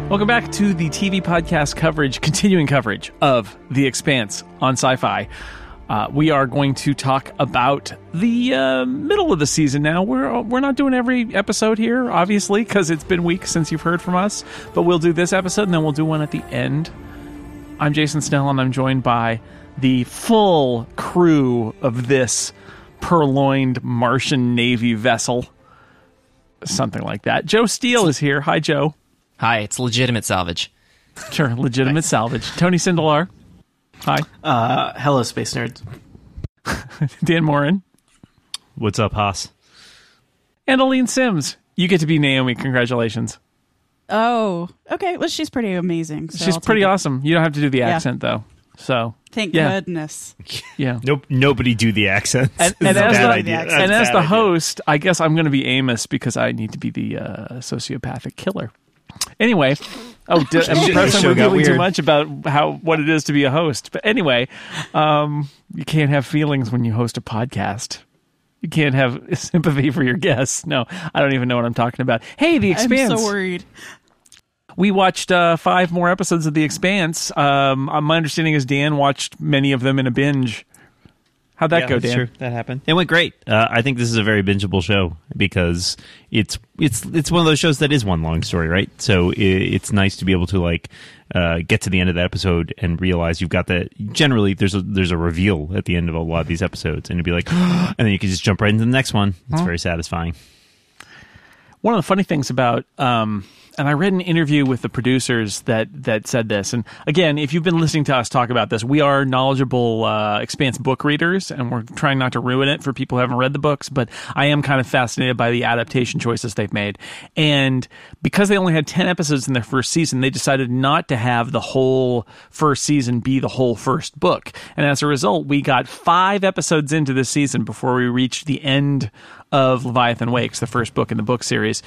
Welcome back to the TV podcast coverage, continuing coverage of The Expanse on Sci-Fi. We are going to talk about the middle of the season now. We're not doing every episode here, obviously, because it's been weeks since you've heard from us. But we'll do this episode, and then we'll do one at the end. I'm Jason Snell, and I'm joined by the full crew of this purloined Martian Navy vessel. Something like that. Joe Steele is here. Hi, Joe. Hi, it's legitimate salvage. Sure, legitimate salvage. Tony Sindelar. Hi. Hello, space nerds. Dan Morin. What's up, Haas? And Aline Sims. You get to be Naomi. Congratulations. Oh, okay. Well, she's pretty amazing. So she's pretty awesome. You don't have to do the accent, though. So thank goodness. Yeah. Nope. Nobody do the accent. And as the host, I guess I'm going to be Amos because I need to be the sociopathic killer. Anyway, I'm revealing too much about what it is to be a host. But anyway, you can't have feelings when you host a podcast. You can't have sympathy for your guests. No, I don't even know what I'm talking about. Hey, The Expanse. I'm so worried. We watched 5 more episodes of The Expanse. My understanding is Dan watched many of them in a binge. How'd that go, Dan? True. That happened. It went great. I think this is a very bingeable show because it's one of those shows that is one long story, right? So it's nice to be able to get to the end of that episode and realize you've got that. Generally, there's a reveal at the end of a lot of these episodes, and you'd be like, and then you can just jump right into the next one. It's very satisfying. One of the funny things about and I read an interview with the producers that said this. And again, if you've been listening to us talk about this, we are knowledgeable Expanse book readers, and we're trying not to ruin it for people who haven't read the books. But I am kind of fascinated by the adaptation choices they've made. And because they only had 10 episodes in their first season, they decided not to have the whole first season be the whole first book. And as a result, we got 5 episodes into this season before we reached the end of Leviathan Wakes, the first book in the book series.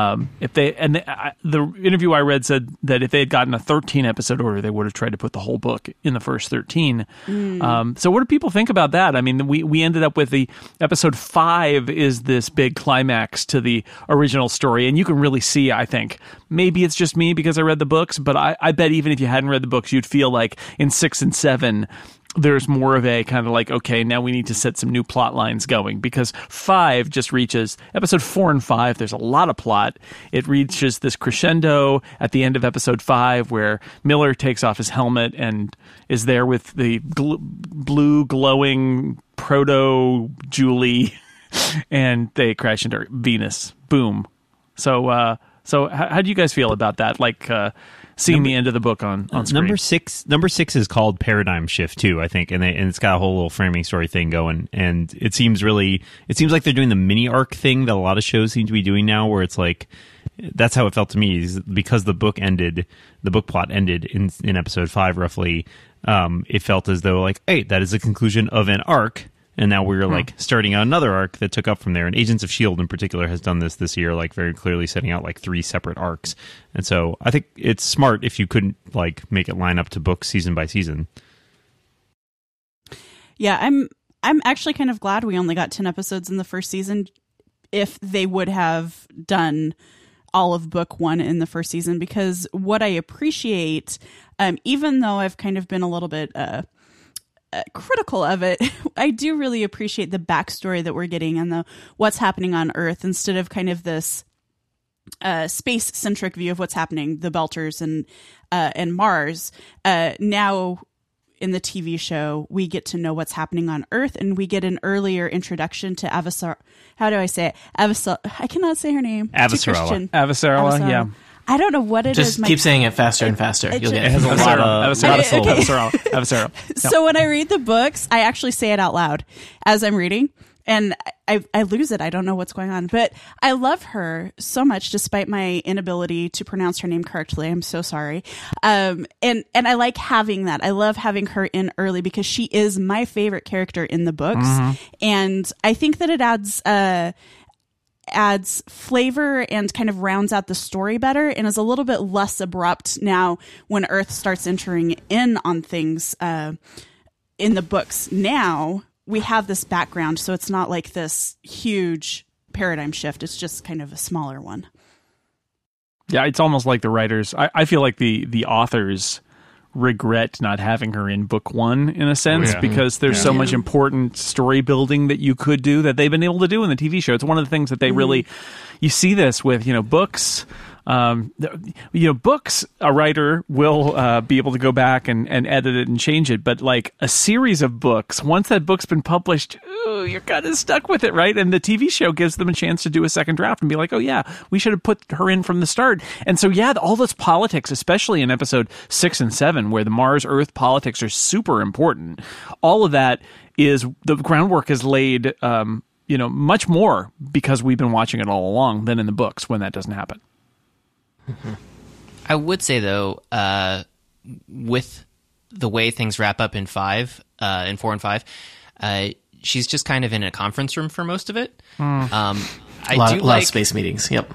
The interview I read said that if they had gotten a 13 episode order, they would have tried to put the whole book in the first 13. So what do people think about that? I mean, we ended up with the episode 5 is this big climax to the original story, and you can really see, I think, maybe it's just me because I read the books, but I bet even if you hadn't read the books, you'd feel like in 6 and 7 there's more of a kind of like, okay, now we need to set some new plot lines going, because 5 just reaches episode 4 and 5. There's a lot of plot. It reaches this crescendo at the end of episode 5 where Miller takes off his helmet and is there with the blue glowing proto Julie and they crash into Venus. Boom. So how do you guys feel about that? Seeing the end of the book on screen. Number six is called Paradigm Shift too, I think, and it's got a whole little framing story thing going, and it seems like they're doing the mini arc thing that a lot of shows seem to be doing now, where it's like, that's how it felt to me, is because the book plot ended in episode 5 roughly. It felt as though like, hey, that is the conclusion of an arc. And now we're starting another arc that took up from there. And Agents of S.H.I.E.L.D. in particular has done this year, very clearly setting out 3 separate arcs. And so I think it's smart if you couldn't make it line up to book season by season. Yeah, I'm actually kind of glad we only got 10 episodes in the first season. If they would have done all of book 1 in the first season, because what I appreciate, even though I've kind of been a little bit critical of it, I do really appreciate the backstory that we're getting and the what's happening on Earth, instead of kind of this space-centric view of what's happening, the Belters and Mars. Now in the TV show, we get to know what's happening on Earth, and we get an earlier introduction to Avasarala. How do I say it? I cannot say her name. Avasarala, yeah. I don't know what it is. Just keep saying it faster and faster. You'll get it. It has a lot of Avasarala. So when I read the books, I actually say it out loud as I'm reading, and I lose it. I don't know what's going on, but I love her so much, despite my inability to pronounce her name correctly. I'm so sorry. And I like having that. I love having her in early because she is my favorite character in the books, and I think that it adds flavor and kind of rounds out the story better, and is a little bit less abrupt now when Earth starts entering in on things in the books. Now we have this background, so it's not like this huge paradigm shift. It's just kind of a smaller one. Yeah, it's almost like the writers. I feel like the authors regret not having her in book one in a sense, because there's so much important story building that you could do that they've been able to do in the TV show. It's one of the things that they really, you see this with, books. Books, a writer will be able to go back and edit it and change it, but like a series of books, once that book's been published, you're kind of stuck with it, right? And the TV show gives them a chance to do a second draft and be like, oh yeah, we should have put her in from the start. And so all this politics, especially in episode 6 and 7, where the Mars-Earth politics are super important, all of that is, the groundwork is laid much more because we've been watching it all along than in the books when that doesn't happen. I would say though, with the way things wrap up in 4 and 5, she's just kind of in a conference room for most of it. A lot of space meetings. Yep.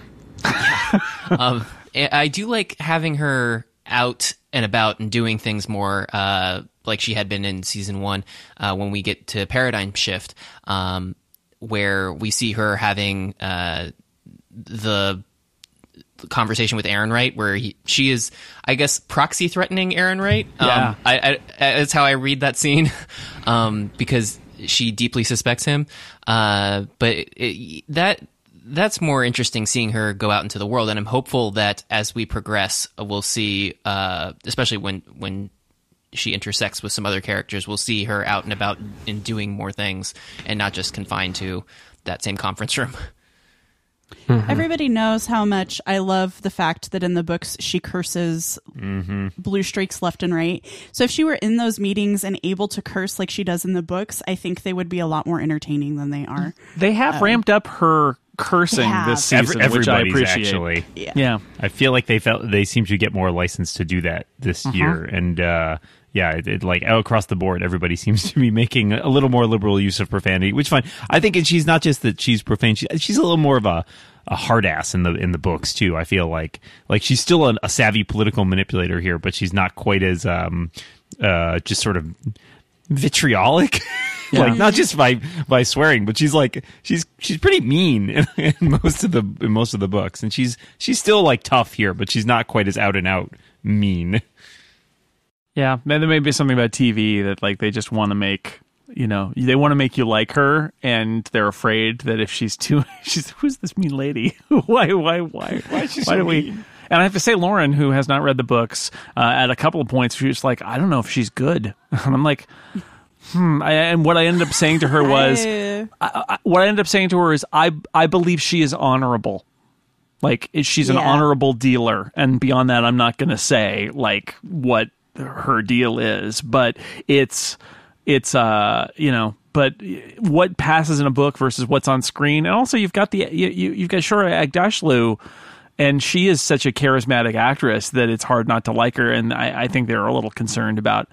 I do like having her out and about and doing things more, like she had been in season 1, when we get to Paradigm Shift, where we see her having the conversation with Aaron Wright, where she is, I guess, proxy threatening Aaron Wright. Yeah. That's how I read that scene, because she deeply suspects him. But that's more interesting, seeing her go out into the world, and I'm hopeful that as we progress, we'll see, especially when she intersects with some other characters, we'll see her out and about and doing more things, and not just confined to that same conference room. Mm-hmm. Everybody knows how much I love the fact that in the books she curses blue streaks left and right. So if she were in those meetings and able to curse like she does in the books, I think they would be a lot more entertaining than they are. They have ramped up her cursing this season, which I appreciate. Actually. Yeah. I feel like they seem to get more license to do that this year, and it like out across the board, everybody seems to be making a little more liberal use of profanity, which is fine. I think she's not just that she's profane; she's a little more of a hard ass in the books too. I feel like she's still a savvy political manipulator here, but she's not quite as just sort of vitriolic. Like not just by swearing, but she's pretty mean in most of the books, and she's still like tough here, but she's not quite as out and out mean. Yeah, there may be something about TV that like they just want to make, they want to make you like her, and they're afraid that if she's who's this mean lady? why is she so mean? And I have to say, Lauren, who has not read the books, at a couple of points, she was like, I don't know if she's good. And I'm like, and what I ended up saying to her was, I believe she is honorable. Like, she's an honorable dealer. And beyond that, I'm not going to say, like, what her deal is. But it's but what passes in a book versus what's on screen. And also, you've got you've got Shohreh Aghdashloo, and she is such a charismatic actress that it's hard not to like her. And I think they're a little concerned about,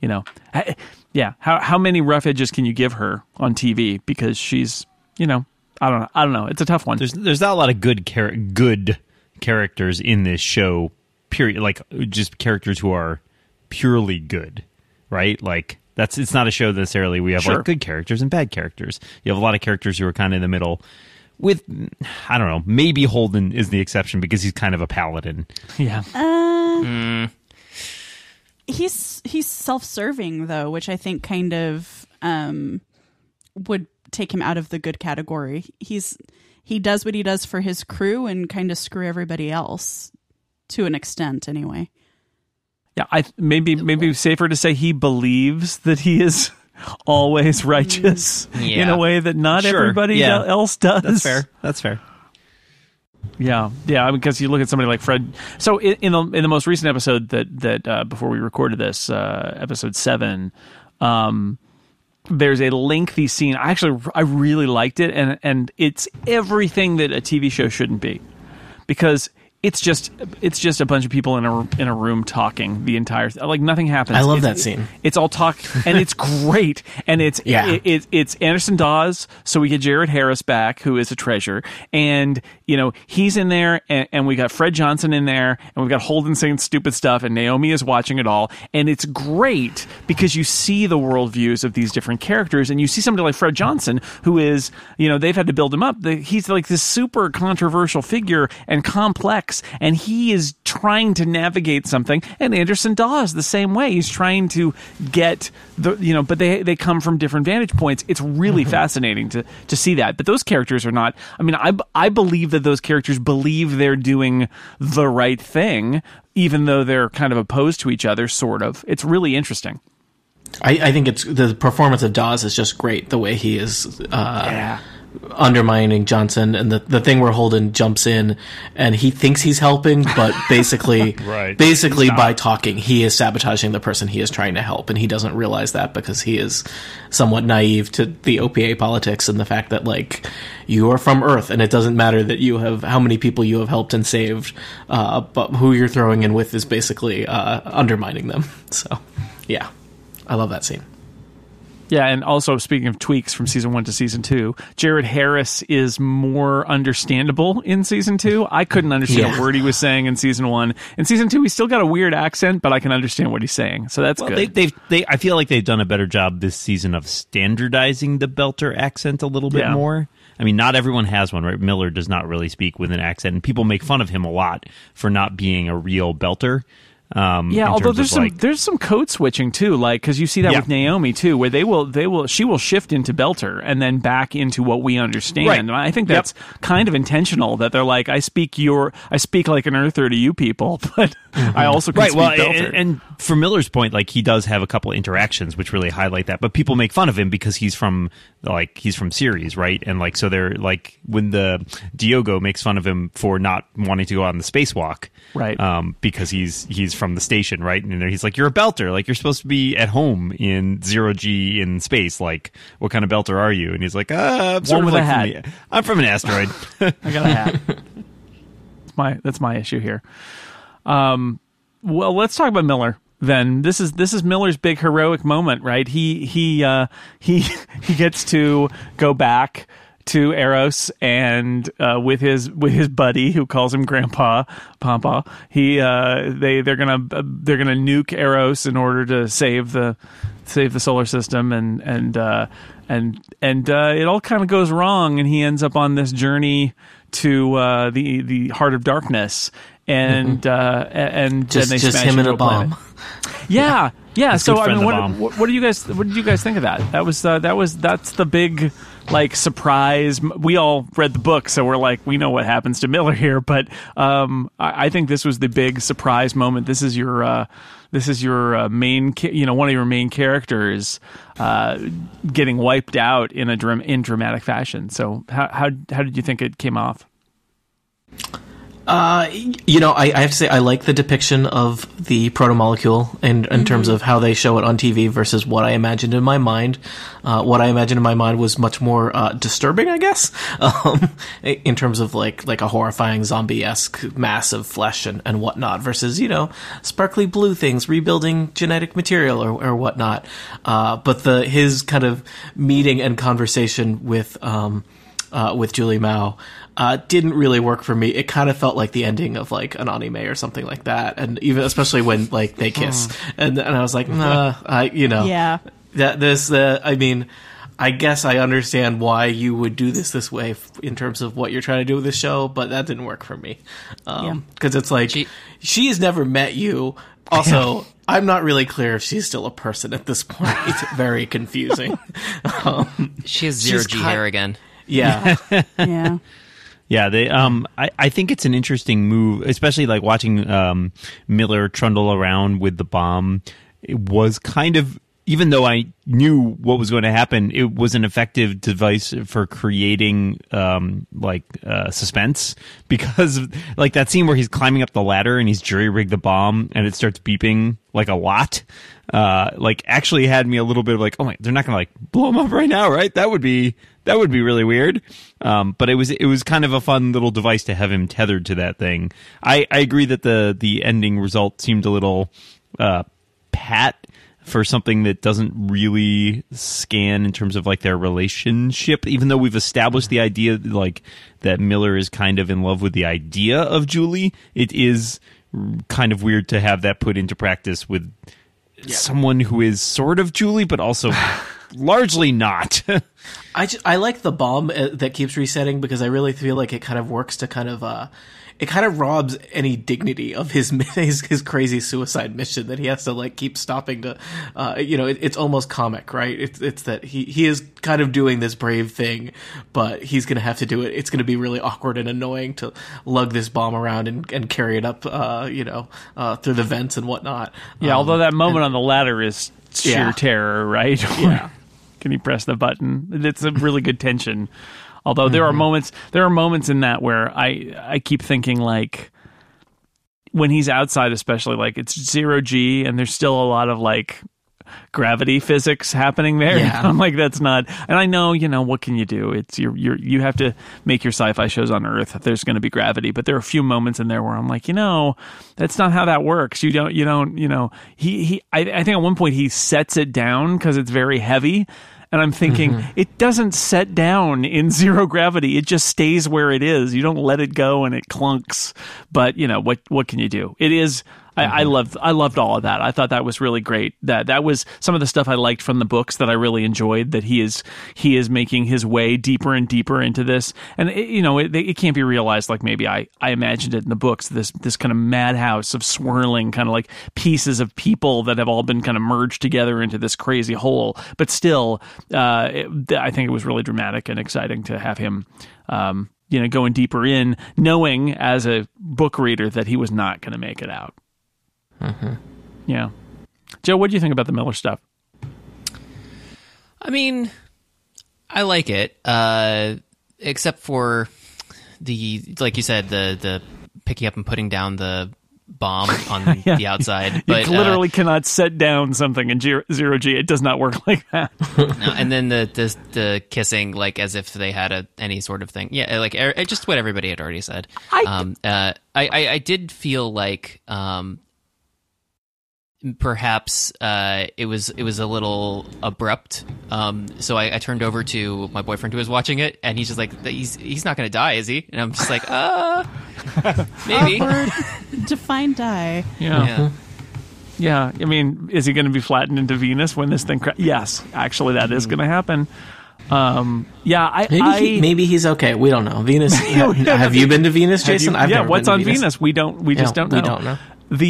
how many rough edges can you give her on TV, because she's, I don't know. It's a tough one. There's not a lot of good characters in this show. Period. Like just characters who are purely good, right? Like it's not a show necessarily. We have like good characters and bad characters. You have a lot of characters who are kind of in the middle. With, I don't know, maybe Holden is the exception because he's kind of a paladin. Yeah. He's self-serving though, which I think kind of would take him out of the good category. He does what he does for his crew and kind of screw everybody else to an extent, anyway. Yeah, maybe safer to say he believes that he is always righteous in a way that not everybody else does. That's fair. Yeah, because you look at somebody like Fred. So in the most recent episode that before we recorded this, episode 7, there's a lengthy scene. I really liked it, and it's everything that a TV show shouldn't be, because it's just a bunch of people in a room talking the entire like nothing happens. I love that scene. It's all talk, and it's great, and it's Anderson Dawes, so we get Jared Harris back, who is a treasure, and he's in there, and we got Fred Johnson in there, and we've got Holden saying stupid stuff, and Naomi is watching it all, and it's great because you see the worldviews of these different characters, and you see somebody like Fred Johnson, who is they've had to build him up. He's like this super controversial figure and complex Tweaks, and he is trying to navigate something, and Anderson Daw is the same way. He's trying to get but they come from different vantage points. It's really fascinating to see that. But those characters are not, I mean, I believe that those characters believe they're doing the right thing, even though they're kind of opposed to each other, sort of. It's really interesting. I think it's the performance of Dawes is just great. The way he is undermining Johnson, and the thing where Holden jumps in and he thinks he's helping, but basically, basically by talking, he is sabotaging the person he is trying to help, and he doesn't realize that because he is somewhat naive to the OPA politics and the fact that like you are from Earth, and it doesn't matter that you have how many people you have helped and saved, but who you're throwing in with is basically undermining them. So, yeah. I love that scene. Yeah, and also, speaking of tweaks from season 1 to season 2, Jared Harris is more understandable in season 2. I couldn't understand a word he was saying in season 1. In season 2, he's still got a weird accent, but I can understand what he's saying, so that's good. I feel like they've done a better job this season of standardizing the Belter accent a little bit more. I mean, not everyone has one, right? Miller does not really speak with an accent, and people make fun of him a lot for not being a real Belter. Although there's some code switching too, like because you see that with Naomi too, where she will shift into Belter and then back into what we understand. Right. And I think that's kind of intentional, that they're like, I speak like an Earther to you people, but I also can speak Belter. And for Miller's point, like he does have a couple interactions which really highlight that, but people make fun of him because he's from Ceres, right? And like so they're like when the Diogo makes fun of him for not wanting to go on the spacewalk, right? Because he's from the station, right? And he's like, you're a Belter, like you're supposed to be at home in 0G in space, like what kind of Belter are you? And he's like, I'm sort of like a hat. I'm from an asteroid. I got a hat. That's my issue here. Well, let's talk about Miller then. This is Miller's big heroic moment, right? He gets to go back to Eros and with his buddy who calls him Grandpa Pampa. They're gonna nuke Eros in order to save the solar system, and it all kind of goes wrong, and he ends up on this journey to the heart of darkness, and then they just smash him into and a bomb. planet. Yeah. So I mean, what do you guys think of that? That's the big surprise. We all read the book, so we're like, we know what happens to Miller here. But I think this was the big surprise moment. This is your main, one of your main characters getting wiped out in dramatic fashion. So how did you think it came off? I have to say I like the depiction of the proto-molecule in terms of how they show it on TV versus what I imagined in my mind. What I imagined in my mind was much more disturbing, I guess, in terms of like a horrifying zombie-esque mass of flesh and whatnot versus, sparkly blue things rebuilding genetic material or whatnot. But his kind of meeting and conversation with Julie Mao didn't really work for me. It kind of felt like the ending of like an anime or something like that, and even especially when like they kiss, and I was like, I mean, I guess I understand why you would do this way in terms of what you're trying to do with this show, but that didn't work for me because it's like she has never met you. Also, I'm not really clear if she's still a person at this point. It's very confusing. She has 0G hair again. Yeah. Yeah. Yeah, they. I think it's an interesting move, especially like watching Miller trundle around with the bomb. It was kind of, even though I knew what was going to happen, it was an effective device for creating suspense, because like that scene where he's climbing up the ladder and he's jury-rigged the bomb and it starts beeping like a lot. Actually had me a little bit of like, oh my, they're not gonna like blow him up right now, right? That would be really weird. But it was kind of a fun little device to have him tethered to that thing. I agree that the ending result seemed a little pat for something that doesn't really scan in terms of like their relationship, even though we've established the idea like that Miller is kind of in love with the idea of Julie. It is kind of weird to have that put into practice with someone who is sort of Julie, but also largely not. I like the bomb that keeps resetting because I really feel like it kind of works to kind of it kind of robs any dignity of his crazy suicide mission that he has to like keep stopping to it's almost comic, right? It's that he is kind of doing this brave thing, but he's going to have to do it. It's going to be really awkward and annoying to lug this bomb around and carry it up through the vents and whatnot. Yeah, although that moment on the ladder is sheer terror, right? Yeah. Can he press the button? It's a really good tension. Although there are moments in that where I keep thinking, like, when he's outside, especially, like, it's 0G and there's still a lot of like gravity physics happening there. Yeah. I'm like, that's not. And I know, what can you do? It's you have to make your sci-fi shows on Earth. There's going to be gravity, but there are a few moments in there where I'm like, that's not how that works. You don't. I think at one point he sets it down because it's very heavy. And I'm thinking, it doesn't set down in zero gravity. It just stays where it is. You don't let it go and it clunks. But, what can you do? It is... I loved all of that. I thought that was really great. That was some of the stuff I liked from the books that I really enjoyed. That he is making his way deeper and deeper into this, and it can't be realized like maybe I imagined it in the books. This kind of madhouse of swirling kind of like pieces of people that have all been kind of merged together into this crazy whole. But still, I think it was really dramatic and exciting to have him. Going deeper in, knowing as a book reader that he was not going to make it out. Yeah. Joe, what do you think about the Miller stuff? I mean, I like it, except for like you said, the picking up and putting down the bomb on the outside. But you literally cannot set down something in 0G. It does not work like that. No, and then the kissing, like as if they had any sort of thing. Yeah, like just what everybody had already said. I did feel like perhaps it was a little abrupt. So I turned over to my boyfriend who was watching it, and he's just like, he's not going to die, is he? And I'm just like, maybe. Define die. Yeah. Yeah. I mean, is he going to be flattened into Venus when this thing? Yes, actually, that is going to happen. Maybe he's okay. We don't know. Venus. Have you been to Venus, Jason? I've never what's been to on Venus? We don't. We just don't know. We don't know.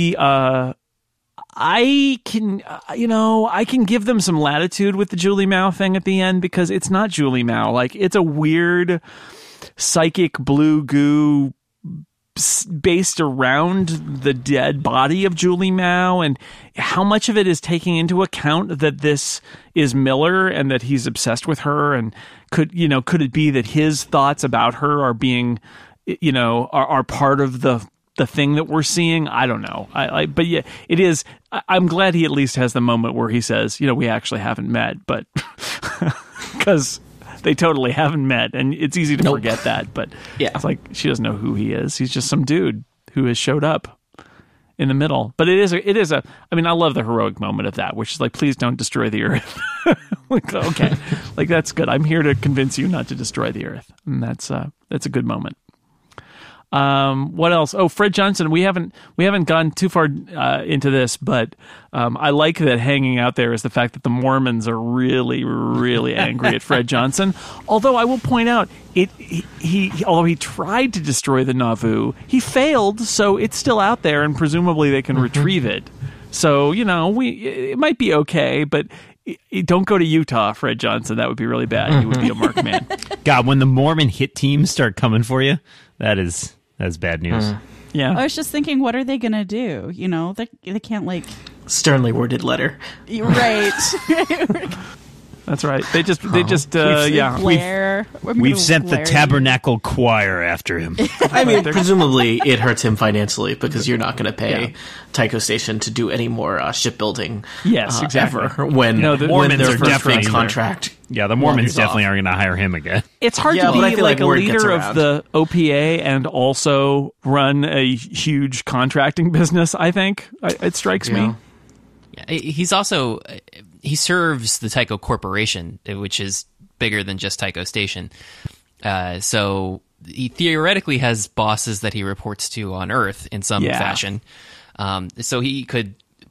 I can give them some latitude with the Julie Mao thing at the end because it's not Julie Mao. Like, it's a weird psychic blue goo based around the dead body of Julie Mao, and how much of it is taking into account that this is Miller and that he's obsessed with her, and could it be that his thoughts about her are being, are part of the thing that we're seeing? I don't know. But yeah, it is. I'm glad he at least has the moment where he says, we actually haven't met, but because they totally haven't met, and it's easy to forget that. But it's like she doesn't know who he is. He's just some dude who has showed up in the middle. But it is a. I mean, I love the heroic moment of that, which is like, please don't destroy the Earth. Like, okay, like that's good. I'm here to convince you not to destroy the Earth, and that's a good moment. What else? Oh, Fred Johnson. We haven't gone too far into this, but I like that hanging out there is the fact that the Mormons are really, really angry at Fred Johnson. Although I will point out, although he tried to destroy the Nauvoo, he failed. So it's still out there, and presumably they can retrieve it. So it might be okay, but. Don't go to Utah, Fred Johnson. That would be really bad. You would be a marked man. God, when the Mormon hit teams start coming for you, that's bad news. Yeah. I was just thinking, what are they going to do? They can't sternly worded letter. Right. That's right. We've sent the Tabernacle Choir after him. I mean, presumably it hurts him financially because you're not going to pay Tycho Station to do any more shipbuilding. Yes, exactly. Ever when the Mormons their are definitely contract. Yeah, the Mormons definitely aren't going to hire him again. It's hard to be like a leader of the OPA and also run a huge contracting business. I think it strikes me. Yeah, he's also. He serves the Tycho Corporation, which is bigger than just Tycho Station. So he theoretically has bosses that he reports to on Earth in some fashion. So he could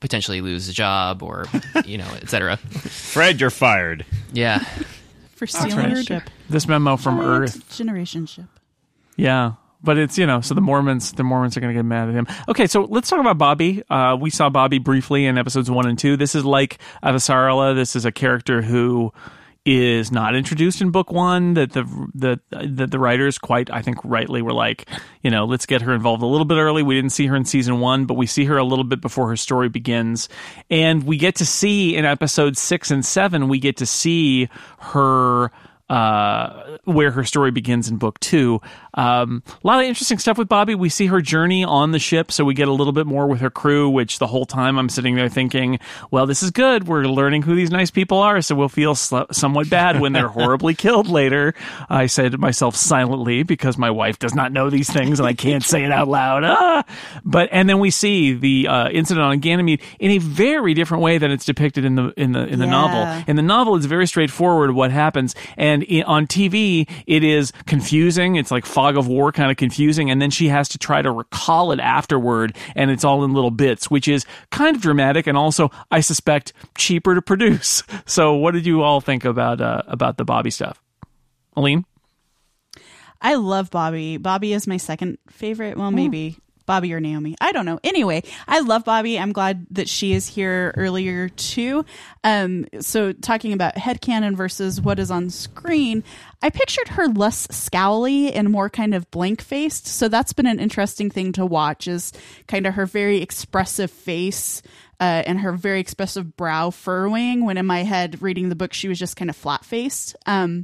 potentially lose a job or, etc. Fred, you're fired. Yeah. For stealing a ship. This memo from Earth. Generation ship. Yeah. But it's, so the Mormons are going to get mad at him. Okay, so let's talk about Bobby. We saw Bobby briefly in episodes 1 and 2. This is like Avasarala. This is a character who is not introduced in book 1 that the writers quite, I think, rightly were like, let's get her involved a little bit early. We didn't see her in season 1, but we see her a little bit before her story begins. And we get to see in episodes 6 and 7, we get to see her where her story begins in book 2. A lot of interesting stuff with Bobby. We see her journey on the ship, so we get a little bit more with her crew, which the whole time I'm sitting there thinking, well, this is good. We're learning who these nice people are, so we'll feel somewhat bad when they're horribly killed later. I said to myself silently, because my wife does not know these things and I can't say it out loud. And then we see the incident on Ganymede in a very different way than it's depicted in the novel. In the novel, it's very straightforward what happens, and on TV, it is confusing. It's like fog of war kind of confusing, and then she has to try to recall it afterward, and it's all in little bits, which is kind of dramatic and also, I suspect, cheaper to produce. So what did you all think about the Bobby stuff? Aline? I love Bobby. Bobby is my second favorite. Well, maybe Bobby or Naomi. I don't know. Anyway, I love Bobby. I'm glad that she is here earlier too. So talking about headcanon versus what is on screen, I pictured her less scowly and more kind of blank-faced. So that's been an interesting thing to watch, is kind of her very expressive face and her very expressive brow furrowing, when in my head reading the book, she was just kind of flat-faced.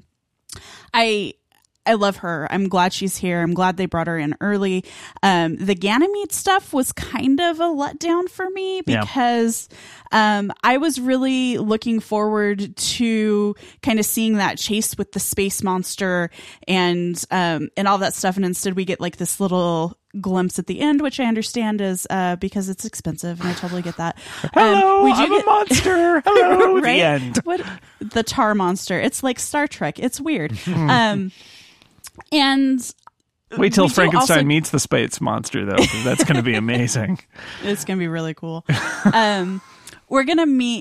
I love her. I'm glad she's here. I'm glad they brought her in early. The Ganymede stuff was kind of a letdown for me because I was really looking forward to kind of seeing that chase with the space monster and all that stuff. And instead we get like this little glimpse at the end, which I understand is because it's expensive, and I totally get that. Hello, I'm a monster. Hello, right? The end. What, the tar monster. It's like Star Trek. It's weird. And wait till Frankenstein meets the space monster, though, because that's going to be amazing. It's going to be really cool. We're going to meet,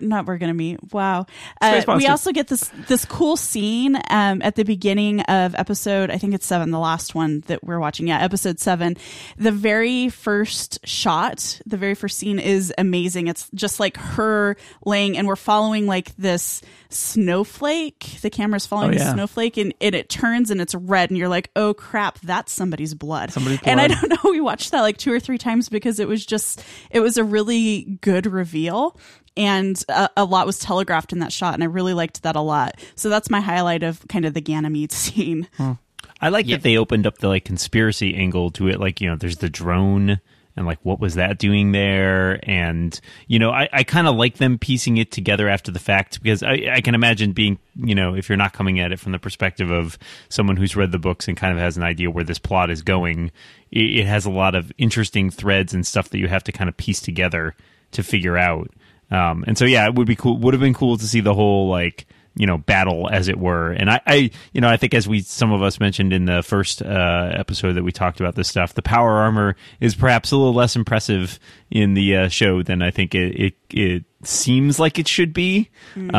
wow. We also get this cool scene at the beginning of episode, I think it's 7, the last one that we're watching. Yeah, episode 7. The very first shot, the very first scene is amazing. It's just like her laying, and we're following like this snowflake. The camera's following the snowflake, and it turns and it's red, and you're like, oh crap, that's somebody's blood. And I don't know, we watched that like 2 or 3 times because it was a really good reveal. And a lot was telegraphed in that shot, and I really liked that a lot. So that's my highlight of kind of the Ganymede scene. I like that they opened up the like conspiracy angle to it. Like, there's the drone, and like, what was that doing there? And, I kind of like them piecing it together after the fact, because I can imagine being, if you're not coming at it from the perspective of someone who's read the books and kind of has an idea where this plot is going, it has a lot of interesting threads and stuff that you have to kind of piece together to figure out. And so, it would be cool. Would have been cool to see the whole like, battle, as it were. And I think, as some of us mentioned in the first episode that we talked about this stuff, the power armor is perhaps a little less impressive in the show than I think it seems like it should be.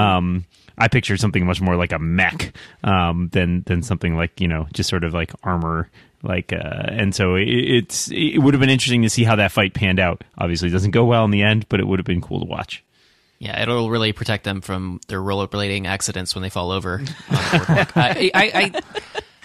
I pictured something much more like a mech than something like, just sort of like armor. And so it would have been interesting to see how that fight panned out. Obviously, it doesn't go well in the end, but it would have been cool to watch. Yeah, it'll really protect them from their rollerblading accidents when they fall over on the boardwalk.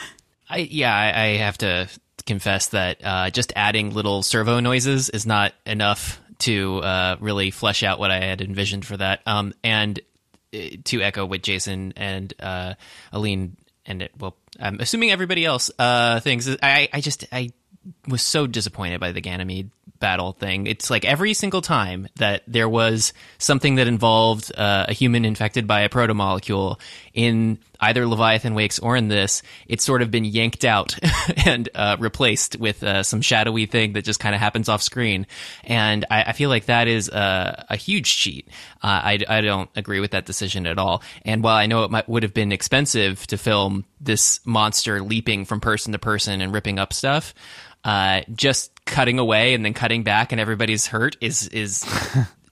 I have to confess that just adding little servo noises is not enough to really flesh out what I had envisioned for that. And to echo what Jason and Aline and I'm assuming everybody else thinks, I was so disappointed by the Ganymede battle thing. It's like every single time that there was something that involved a human infected by a protomolecule in either Leviathan Wakes or in this, it's sort of been yanked out and replaced with some shadowy thing that just kind of happens off screen. And I feel like that is a huge cheat. I don't agree with that decision at all. And while I know it would have been expensive to film this monster leaping from person to person and ripping up stuff, just cutting away and then cutting back and everybody's hurt is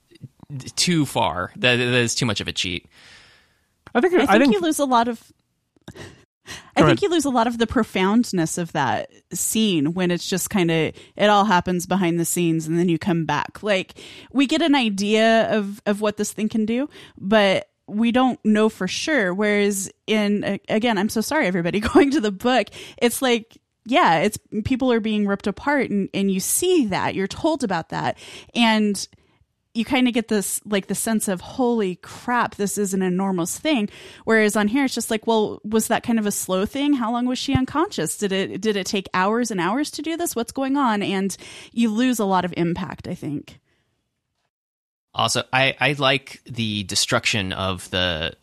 too far. That is too much of a cheat. I think you lose a lot of. I think you lose a lot of the profoundness of that scene when it's just kind of, it all happens behind the scenes and then you come back. Like, we get an idea of what this thing can do, but we don't know for sure. Whereas again, I'm so sorry, everybody, going to the book, it's like, yeah, it's people are being ripped apart and you see that, you're told about that. And you kind of get this, like, the sense of, holy crap, this is an enormous thing. Whereas on here, it's just like, well, was that kind of a slow thing? How long was she unconscious? Did it take hours and hours to do this? What's going on? And you lose a lot of impact, I think. Also, I like the destruction of the,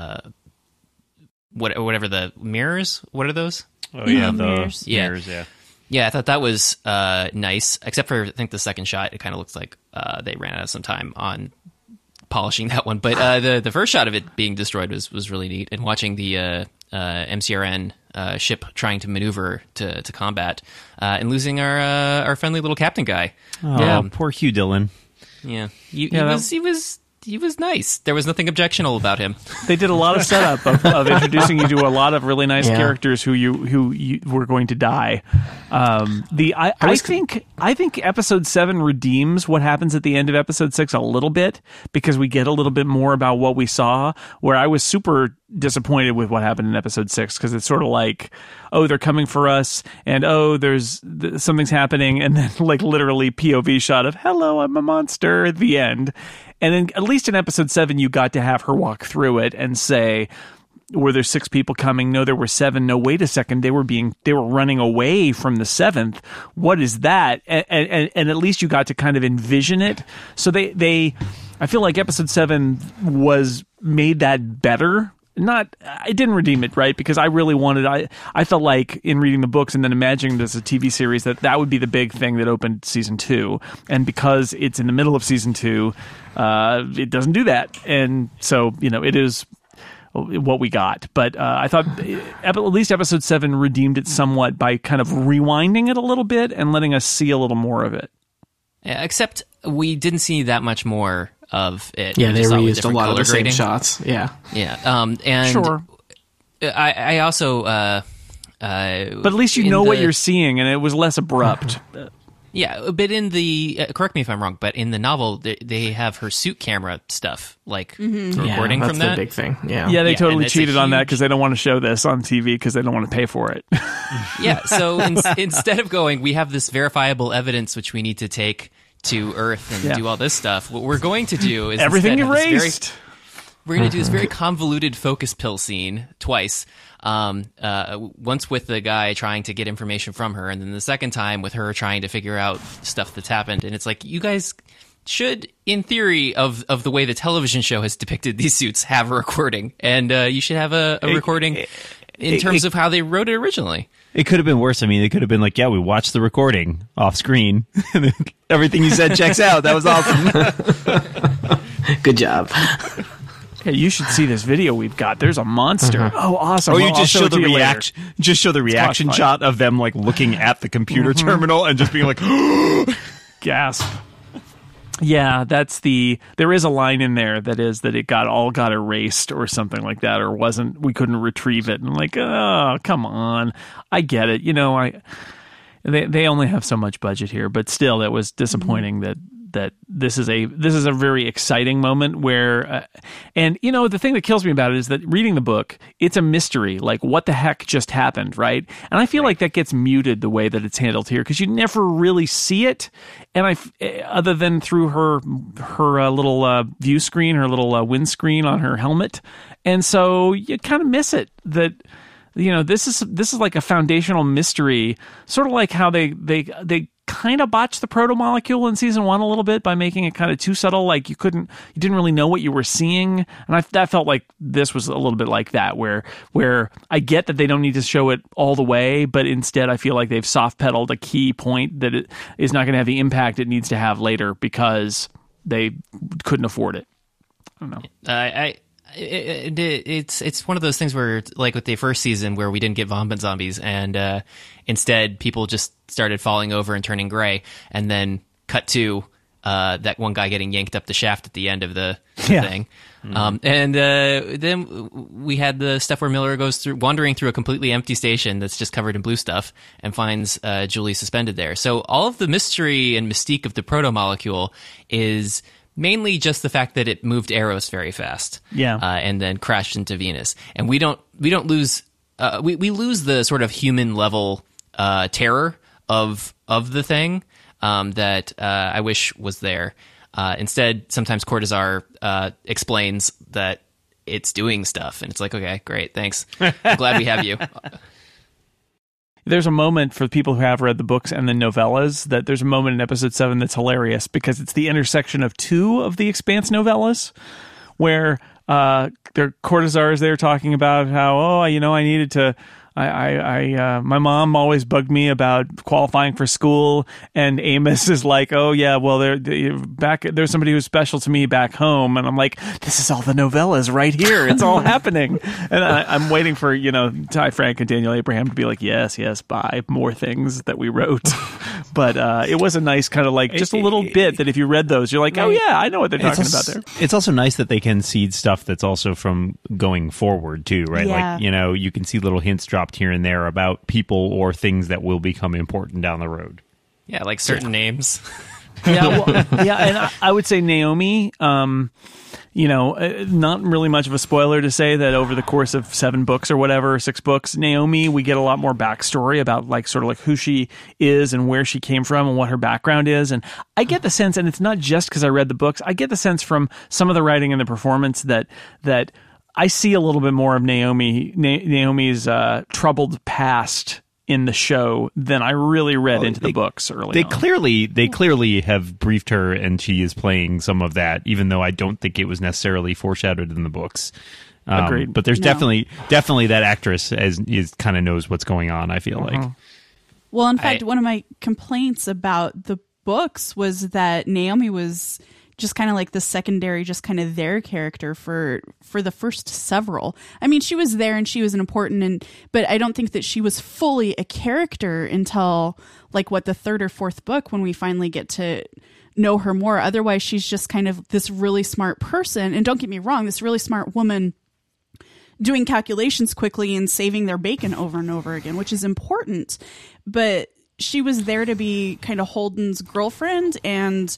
whatever the mirrors. What are those? Oh, yeah, the mirrors. mirrors, yeah. Yeah, I thought that was nice, except for, I think, the second shot. It kind of looks like they ran out of some time on polishing that one. But the first shot of it being destroyed was really neat. And watching the MCRN ship trying to maneuver to combat and losing our friendly little captain guy. Oh, poor Hugh Dillon. Yeah, he was nice. There was nothing objectionable about him. They did a lot of setup of introducing you to a lot of really nice characters who you were going to die. I think episode 7 redeems what happens at the end of episode 6 a little bit, because we get a little bit more about what we saw, where I was super disappointed with what happened in episode 6, because it's sort of like, oh, they're coming for us, and oh, something's happening, and then like literally POV shot of, hello, I'm a monster at the end. And then at least in episode 7, you got to have her walk through it and say, were there 6 people coming? No, there were 7. No, wait a second. They were running away from the 7th. What is that? And at least you got to kind of envision it. So I feel like episode 7 made that better. I didn't redeem it, right? Because I really I felt like in reading the books and then imagining it as a TV series that would be the big thing that opened season 2. And because it's in the middle of season 2, it doesn't do that. And so, it is what we got. But I thought at least episode 7 redeemed it somewhat by kind of rewinding it a little bit and letting us see a little more of it. Yeah, except we didn't see that much more of it. Yeah, they reused a lot of the same shots. Yeah. And sure. I also but at least you know what you're seeing, and it was less abrupt. Yeah, but in the correct me if I'm wrong, but in the novel they have her suit camera stuff, like recording from that. That's the big thing. Yeah, they totally cheated on that because they don't want to show this on TV because they don't want to pay for it. Yeah, so instead of going, we have this verifiable evidence which we need to take to Earth and do all this stuff, what we're going to do is everything erased. We're going to do this very convoluted focus pill scene twice. Once with the guy trying to get information from her, and then the second time with her trying to figure out stuff that's happened. And it's like, you guys should, in theory of the way the television show has depicted these suits, have a recording. And you should have a recording in terms of how they wrote it originally. It could have been worse. I mean, it could have been like, yeah, we watched the recording off screen. Everything you said checks out. That was awesome. Good job. Hey, you should see this video we've got. There's a monster. Oh, awesome. Oh, you just show the reaction. Just show the reaction shot of them like looking at the computer terminal and just being like, gasp. Yeah, there is a line in there that it got erased or something like that, or we couldn't retrieve it. And like, oh, come on. I get it. They only have so much budget here, but still it was disappointing that this is a very exciting moment where, and the thing that kills me about it is that reading the book, it's a mystery, like what the heck just happened, right? And I feel like that gets muted the way that it's handled here because you never really see it, and other than through her little view screen, her little windscreen on her helmet, and so you kind of miss it. That this is like a foundational mystery, sort of like how they kind of botched the proto-molecule in season 1 a little bit by making it kind of too subtle, like you didn't really know what you were seeing, and that felt like this was a little bit like that, where I get that they don't need to show it all the way, but instead I feel like they've soft-pedaled a key point that it is not going to have the impact it needs to have later because they couldn't afford it. I don't know. It's one of those things where, like with the first season, where we didn't get vomit zombies, and instead people just started falling over and turning gray, and then cut to that one guy getting yanked up the shaft at the end of the thing. And then we had the stuff where Miller goes wandering through a completely empty station that's just covered in blue stuff and finds Julie suspended there. So all of the mystery and mystique of the proto-molecule is mainly just the fact that it moved Eros very fast, and then crashed into Venus. And we lose the sort of human level terror of the thing that I wish was there. Instead, sometimes Cortazar explains that it's doing stuff, and it's like, okay, great, thanks. I'm glad we have you. There's a moment for people who have read the books and the novellas that there's a moment in episode 7 that's hilarious because it's the intersection of 2 of the Expanse novellas where Cortazar is there talking about how, I needed to... my mom always bugged me about qualifying for school, and Amos is like, oh yeah, well there's somebody who's special to me back home, and I'm like, this is all the novellas right here, it's all happening, and I'm waiting for Ty Frank and Daniel Abraham to be like, yes, buy more things that we wrote, but it was a nice kind of like just a little bit that if you read those, you're like, oh yeah, I know what they're talking about there. It's also nice that they can seed stuff that's also from going forward too, right? Yeah. Like you can see little hints dropped here and there about people or things that will become important down the road. Yeah, like certain names. And I would say Naomi, not really much of a spoiler to say that over the course of 7 books or whatever, 6 books, Naomi, we get a lot more backstory about sort of who she is and where she came from and what her background is. And I get the sense, and it's not just because I read the books, I get the sense from some of the writing and the performance that I see a little bit more of Naomi's troubled past in the show than I really read into the books early on. They clearly have briefed her, and she is playing some of that, even though I don't think it was necessarily foreshadowed in the books. Agreed. But there's definitely that actress is kind of knows what's going on, I feel like. Well, in fact, one of my complaints about the books was that Naomi was just kind of like the secondary, just kind of their character for the first several. I mean, she was there and she was an important, but I don't think that she was fully a character until the 3rd or 4th book when we finally get to know her more. Otherwise, she's just kind of this really smart person. And don't get me wrong, this really smart woman doing calculations quickly and saving their bacon over and over again, which is important. But she was there to be kind of Holden's girlfriend and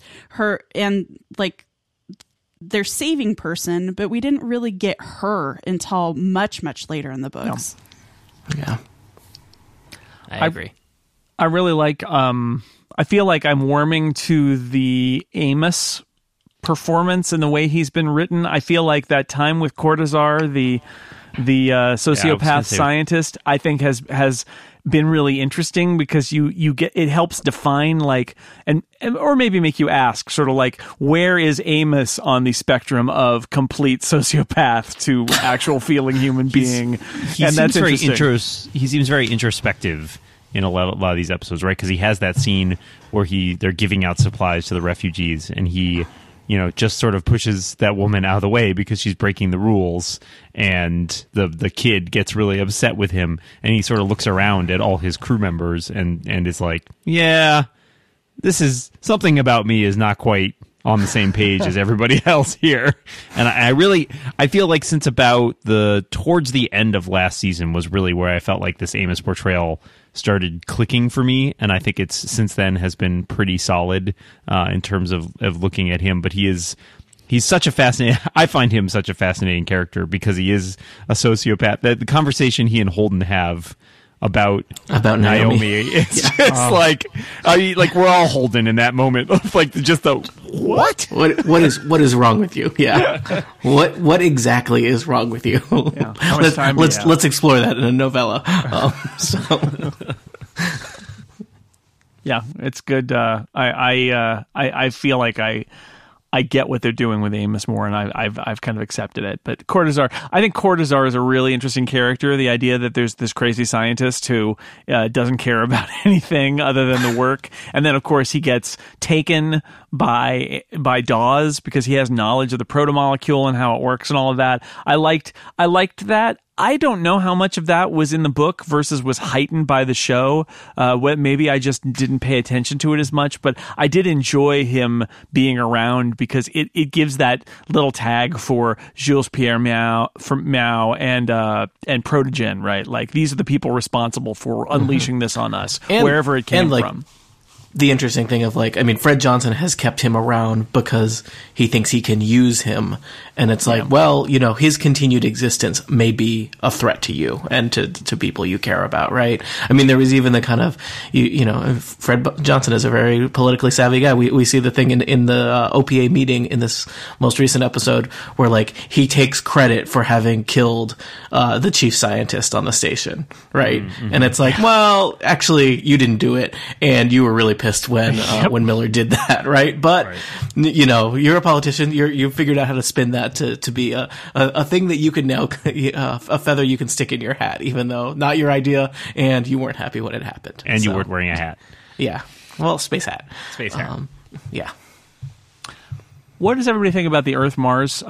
their saving person, but we didn't really get her until much, much later in the books. No. Yeah. I agree. I really like, I feel like I'm warming to the Amos performance and the way he's been written. I feel like that time with Cortazar, the sociopath scientist, I think has been really interesting because you get, it helps define or maybe make you ask sort of where is Amos on the spectrum of complete sociopath to actual feeling human being. He seems very introspective in a lot of these episodes, right? Because he has that scene where they're giving out supplies to the refugees, and he just sort of pushes that woman out of the way because she's breaking the rules, and the kid gets really upset with him, and he sort of looks around at all his crew members and is like, yeah, this is something about me is not quite on the same page as everybody else here. And I feel like since about towards the end of last season was really where I felt like this Amos portrayal started clicking for me, and I think it's since then has been pretty solid in terms of looking at him. But he's such a fascinating. I find him such a fascinating character because he is a sociopath. The conversation he and Holden have about Naomi, it's just we're all Holden in that moment of just the what is wrong with you? Yeah, what exactly is wrong with you? Yeah. Let's explore that in a novella. Yeah, it's good. I feel like I get what they're doing with Amos more, and I've kind of accepted it. But I think Cortazar is a really interesting character. The idea that there's this crazy scientist who doesn't care about anything other than the work, and then of course he gets taken by Dawes because he has knowledge of the protomolecule and how it works and all of that. I liked that. I don't know how much of that was in the book versus was heightened by the show. Maybe I just didn't pay attention to it as much, but I did enjoy him being around because it gives that little tag for Jules Pierre Mao and Protogen, right? Like, these are the people responsible for unleashing this on us, wherever it came from. The interesting thing of, like, I mean, Fred Johnson has kept him around because he thinks he can use him. And it's like, well, you know, his continued existence may be a threat to you and to people you care about, right? I mean, there was even the kind of, you know, Fred Johnson is a very politically savvy guy. We see the thing in the OPA meeting in this most recent episode where, like, he takes credit for having killed the chief scientist on the station, right? Mm-hmm. And it's like, well, actually, you didn't do it, and you were really pissed when Miller did that, right? But you know, you're a politician. You figured out how to spin that to be a thing that you can now a feather you can stick in your hat, even though not your idea, and you weren't happy when it happened, and you weren't wearing a hat. Yeah, well, space hat. Yeah. What does everybody think about the Earth Mars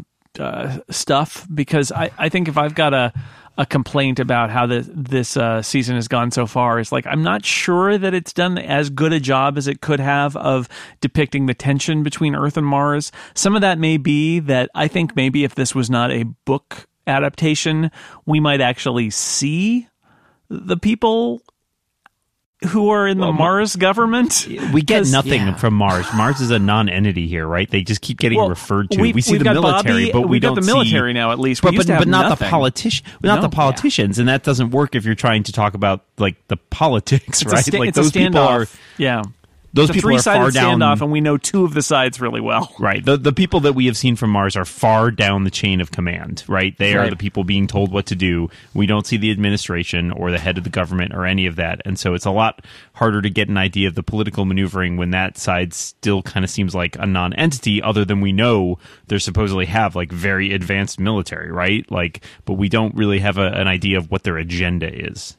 stuff? Because I think if I've got a complaint about how this season has gone so far, is like, I'm not sure that it's done as good a job as it could have of depicting the tension between Earth and Mars. Some of that may be that I think maybe if this was not a book adaptation, we might actually see the people who are in the Mars government. We get nothing from Mars. Mars is a non-entity here, right? They just keep getting referred to. We see the military, but we don't see... We've got the military now, at least. But not the politicians, and that doesn't work if you're trying to talk about, like, the politics, right? Like, those people are... Yeah. Those people are far down, standoff, and we know two of the sides really well. Right. The people that we have seen from Mars are far down the chain of command, right? They are the people being told what to do. We don't see the administration or the head of the government or any of that. And so it's a lot harder to get an idea of the political maneuvering when that side still kind of seems like a non-entity, other than we know they supposedly have, like, very advanced military, right? Like, but we don't really have an idea of what their agenda is.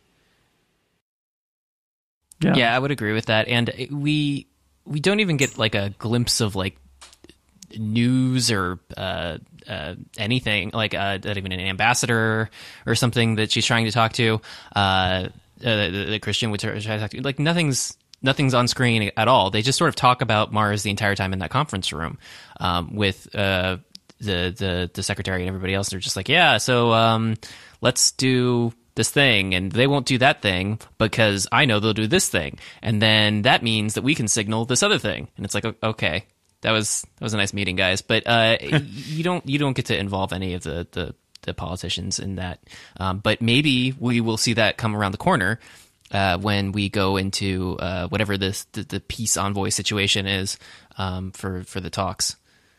Yeah, I would agree with that. And we don't even get, like, a glimpse of, like, news or anything, like not even an ambassador or something that she's trying to talk to. The Christian would try to talk to. Like, nothing's on screen at all. They just sort of talk about Mars the entire time in that conference room with the secretary and everybody else. They're just like, yeah, so let's do this thing, and they won't do that thing because I know they'll do this thing, and then that means that we can signal this other thing. And it's like, okay, that was a nice meeting, guys, but you don't get to involve any of the politicians in that. But maybe we will see that come around the corner when we go into whatever the peace envoy situation is for the talks.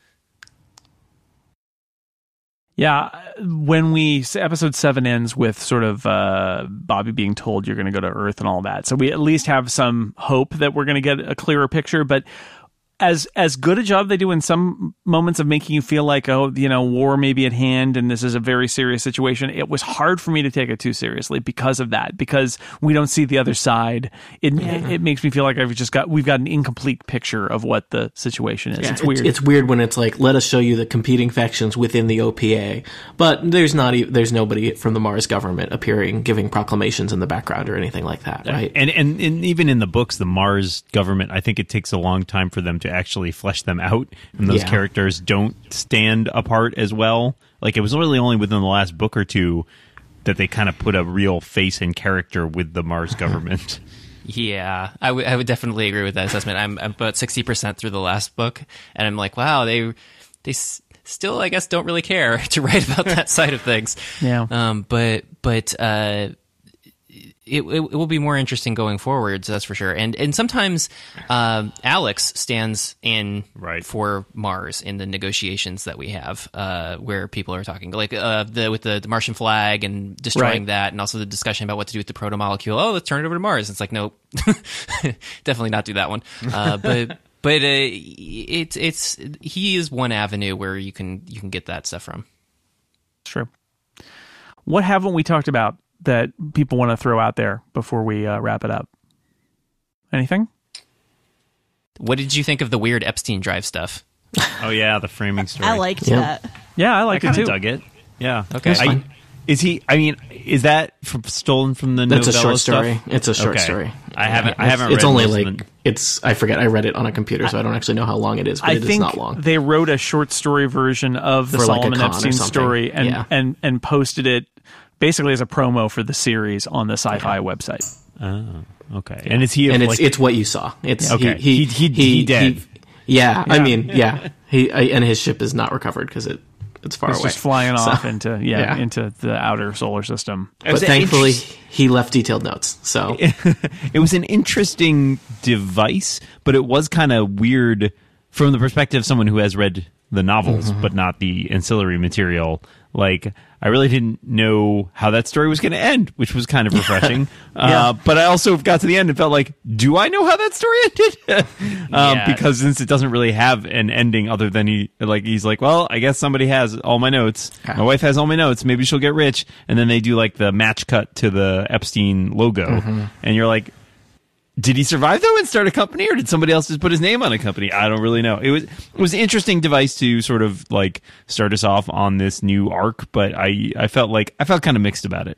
Yeah, when episode 7 ends with sort of Bobby being told you're going to go to Earth and all that, so we at least have some hope that we're going to get a clearer picture. But as good a job they do in some moments of making you feel like, oh, you know, war may be at hand and this is a very serious situation, it was hard for me to take it too seriously because of that, because we don't see the other side. It makes me feel like we've got an incomplete picture of what the situation is. Yeah, it's weird. It's weird when it's like, let us show you the competing factions within the OPA, but there's nobody from the Mars government appearing, giving proclamations in the background or anything like that, right? And even in the books, the Mars government, I think it takes a long time for them to actually flesh them out, and those characters don't stand apart as well. Like, it was really only within the last book or two that they kind of put a real face and character with the Mars government. Yeah, I would definitely agree with that assessment. I'm about 60% through the last book, and I'm like, wow, they still, I guess, don't really care to write about that side of things. Yeah. But it will be more interesting going forward, so that's for sure. And sometimes Alex stands in for Mars in the negotiations that we have, where people are talking, like with the Martian flag and destroying that, and also the discussion about what to do with the proto-molecule. Oh, let's turn it over to Mars. It's like, nope, definitely not do that one. But it's he is one avenue where you can get that stuff from. Sure. What haven't we talked about that people want to throw out there before we wrap it up? Anything? What did you think of the weird Epstein Drive stuff? Oh yeah, the framing story. I liked that. Yeah, I liked it too. Dug it. Yeah. Okay. Is he? I mean, is that stolen from the That's a novella short story. stuff? It's a short Okay. story. I haven't It's read only most of like them. I forget. I read it on a computer, so I don't actually know how long it is, but I it is think not long. they wrote a short story version of the For, like, a Solomon con or Epstein something. story and, Yeah. and posted it basically as a promo for the series on the Sci-Fi website. Oh, okay. And is he? And like, it's what you saw. It's Okay. He dead. yeah, I mean, yeah. And his ship is not recovered because it's far It's away. just flying So, off into yeah. into the outer solar system. But thankfully, he left detailed notes. So It was an interesting device, but it was kind of weird from the perspective of someone who has read the novels, but not the ancillary material. Like, I really didn't know how that story was going to end, which was kind of refreshing. But I also got to the end and felt like, do I know how that story ended? Because since it doesn't really have an ending other than he's like, well, I guess somebody has all my notes. My wife has all my notes. Maybe she'll get rich. And then they do like the match cut to the Epstein logo. And you're like, did he survive though and start a company, or did somebody else just put his name on a company? I don't really know. It was an interesting device to sort of like start us off on this new arc, but I felt kind of mixed about it.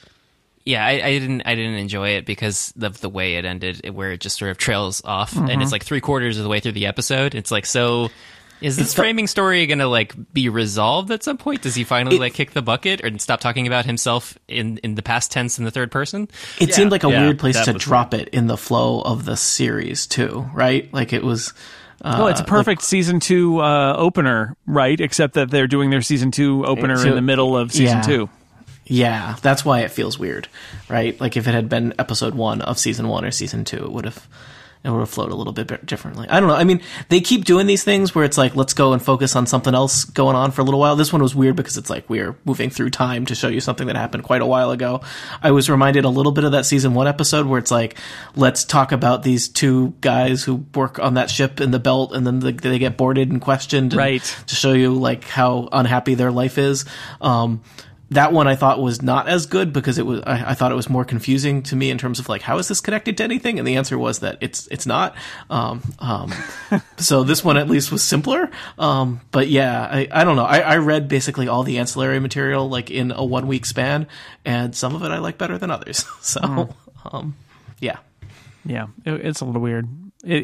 Yeah, I didn't enjoy it because of the way it ended, where it just sort of trails off, and it's like 3/4 of the way through the episode. It's like, so is this framing story going to like be resolved at some point? Does he finally like kick the bucket and stop talking about himself in the past tense in the third person? it seemed like a weird place that to was drop it in the flow of the series too, right? Like it was. Well, it's a perfect season 2 opener, right? Except that they're doing their season 2 opener in the middle of season 2. Yeah, that's why it feels weird, right? Like if it had been episode 1 of season 1 or season 2, it would have flowed a little bit differently. I don't know. I mean, they keep doing these things where it's like, let's go and focus on something else going on for a little while. This one was weird because it's like we're moving through time to show you something that happened quite a while ago. I was reminded a little bit of that season 1 episode where it's like, let's talk about these 2 guys who work on that ship in the belt, and then they get boarded and questioned, Right, to show you like how unhappy their life is. That one I thought was not as good because it was. I thought it was more confusing to me in terms of like, how is this connected to anything? And the answer was that it's not. So this one at least was simpler. But yeah, I don't know. I read basically all the ancillary material like in a 1 week span, and some of it I like better than others. So yeah. Yeah, it's a little weird.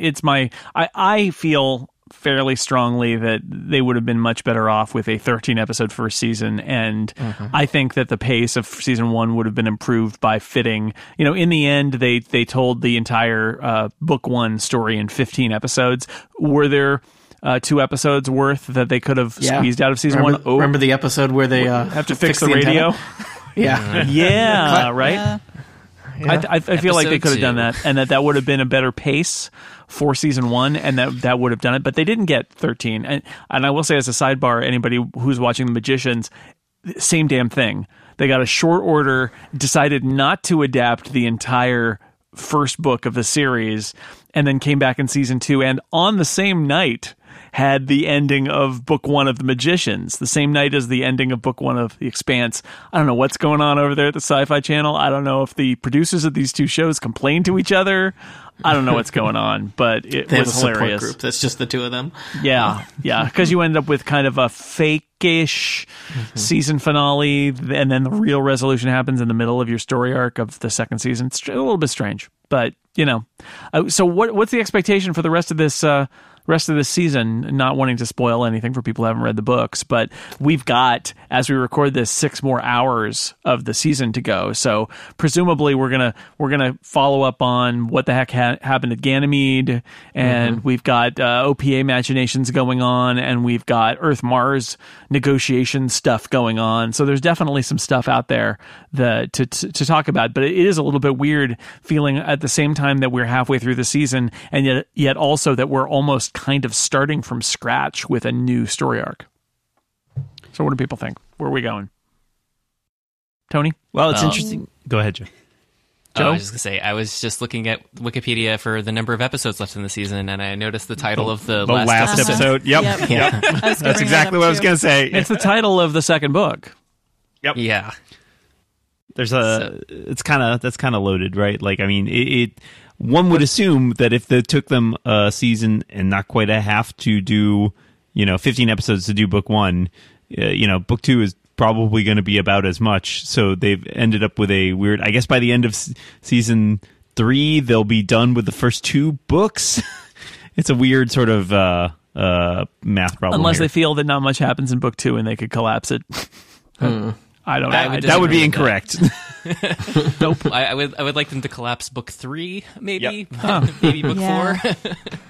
I feel fairly strongly that they would have been much better off with a 13 episode first season, and I think that the pace of season 1 would have been improved by fitting, in the end they told the entire book 1 story in 15 episodes. Were there 2 episodes worth that they could have squeezed out of season 1? Remember the episode where they have to fix the radio? Yeah. Yeah, right? Yeah. I feel like they Episode could have done 2. that, and that would have been a better pace for season 1, and that would have done it. But they didn't get 13. And I will say, as a sidebar, anybody who's watching The Magicians, same damn thing. They got a short order, decided not to adapt the entire first book of the series, and then came back in season 2, and on the same night had the ending of book 1 of The Magicians, the same night as the ending of book 1 of The Expanse. I don't know what's going on over there at the Sci-Fi Channel. I don't know if the producers of these 2 shows complain to each other. I don't know what's going on, but it They have was a support hilarious. group that's just the 2 of them. Yeah, because you end up with kind of a fake-ish season finale, and then the real resolution happens in the middle of your story arc of the second season. It's a little bit strange, but so what's the expectation for the rest of this season? Not wanting to spoil anything for people who haven't read the books, but we've got, as we record this, 6 more hours of the season to go. So presumably we're gonna follow up on what the heck happened at Ganymede, and we've got OPA machinations going on, and we've got Earth-Mars negotiation stuff going on. So there's definitely some stuff out there to talk about. But it is a little bit weird feeling at the same time that we're halfway through the season, and yet also that we're almost kind of starting from scratch with a new story arc. So what do people think? Where are we going? Tony? Well, it's interesting. Go ahead, Joe. I was just going to say, I was just looking at Wikipedia for the number of episodes left in the season, and I noticed the title of the last episode. Yep. Yep. That's exactly what I was going to say. It's the title of the second book. Yeah. There's that's kind of loaded, right? Like, I mean, one would assume that if it took them a season and not quite a half to do, 15 episodes to do book 1, book 2 is probably going to be about as much. So they've ended up with a weird, I guess by the end of season 3, they'll be done with the first 2 books. It's a weird sort of math problem. Unless here. they feel that not much happens in book 2 and they could collapse it. I don't know. That would be incorrect. Nope. I would like them to collapse book 3, maybe. Yep. Maybe book Yeah. 4.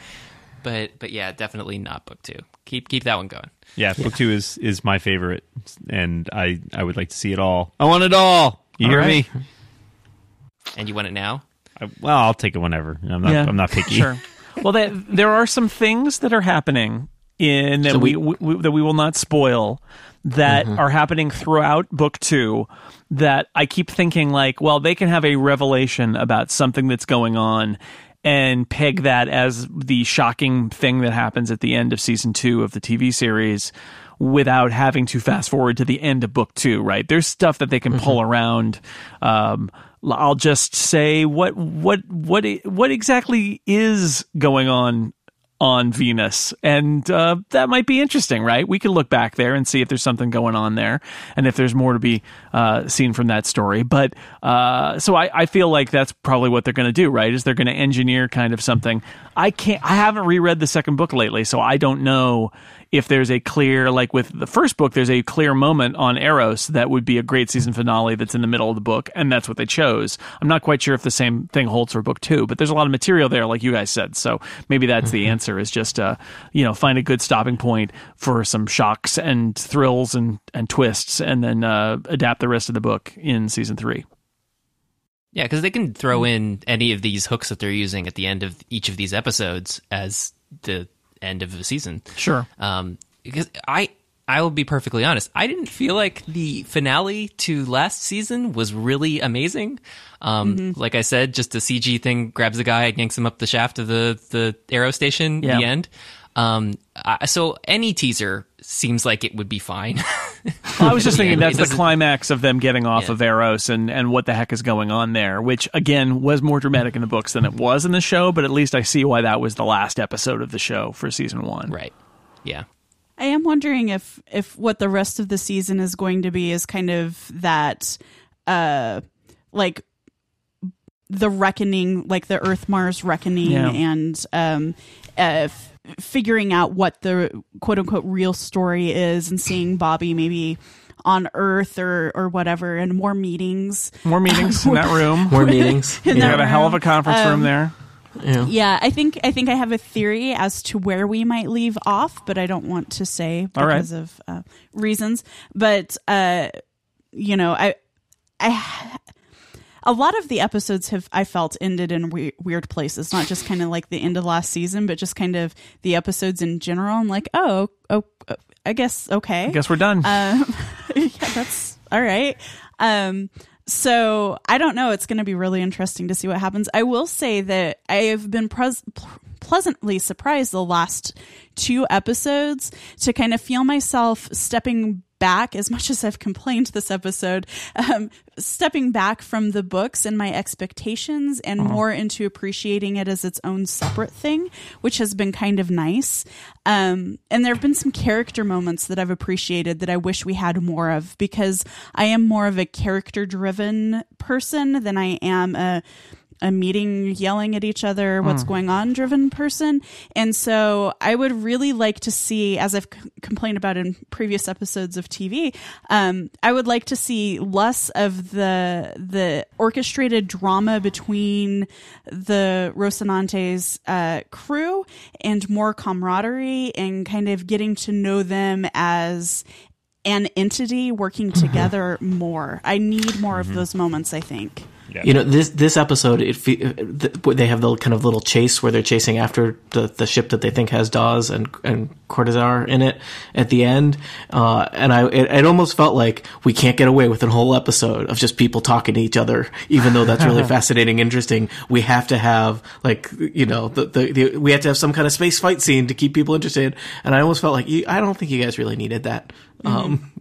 But yeah, definitely not book 2. Keep that one going. Yeah, book 2 is my favorite, and I would like to see it all. I want it all. You hear me? And you want it now? Well, I'll take it whenever. I'm not picky. Sure. Well, there are some things that are happening in that we will not spoil that are happening throughout book 2 that I keep thinking like, well, they can have a revelation about something that's going on and peg that as the shocking thing that happens at the end of season 2 of the TV series without having to fast forward to the end of book 2, right? There's stuff that they can pull around. I'll just say what exactly is going on Venus, and that might be interesting, right? We could look back there and see if there's something going on there, and if there's more to be seen from that story. But so I feel like that's probably what they're going to do, right? Is they're going to engineer kind of something. I haven't reread the second book lately, so I don't know if there's a clear, like with the first book, there's a clear moment on Eros that would be a great season finale that's in the middle of the book, and that's what they chose. I'm not quite sure if the same thing holds for book 2, but there's a lot of material there, like you guys said, so maybe that's the answer, is just, find a good stopping point for some shocks and thrills and twists, and then adapt the rest of the book in season 3. Yeah, because they can throw in any of these hooks that they're using at the end of each of these episodes as the end of the season. Sure. Because I will be perfectly honest, I didn't feel like the finale to last season was really amazing. Like I said, just the CG thing grabs the guy and yanks him up the shaft of the aero station at the end. So any teaser seems like it would be fine. Well, I was just thinking that's the doesn't- climax of them getting off of Eros and what the heck is going on there, which, again, was more dramatic in the books than it was in the show, but at least I see why that was the last episode of the show for season 1. Right. Yeah. I am wondering if what the rest of the season is going to be is kind of that, like the reckoning, like the Earth-Mars reckoning, and figuring out what the quote-unquote real story is, and seeing Bobby maybe on Earth or whatever, and more meetings. More meetings in that room. More meetings. You have a hell of a conference room there. Yeah, I think I have a theory as to where we might leave off, but I don't want to say because of reasons. But a lot of the episodes I felt ended in weird places, not just kind of like the end of last season, but just kind of the episodes in general. I'm like, oh, I guess okay. I guess we're done. Yeah, that's all right. So I don't know. It's going to be really interesting to see what happens. I will say that I have been pleasantly surprised the last 2 episodes to kind of feel myself stepping back, as much as I've complained this episode, stepping back from the books and my expectations and more into appreciating it as its own separate thing, which has been kind of nice. And there have been some character moments that I've appreciated that I wish we had more of, because I am more of a character-driven person than I am a meeting, yelling at each other, what's going on driven person. And so I would really like to see, as I've complained about in previous episodes of TV, I would like to see less of the orchestrated drama between the Rocinante's crew and more camaraderie and kind of getting to know them as an entity working together more. I need more of those moments, I think. Yeah. You know, this episode, they have the kind of little chase where they're chasing after the ship that they think has Dawes and Cortazar in it at the end, and it almost felt like we can't get away with a whole episode of just people talking to each other, even though that's really fascinating, interesting. We have to have we have to have some kind of space fight scene to keep people interested, and I almost felt like I don't think you guys really needed that.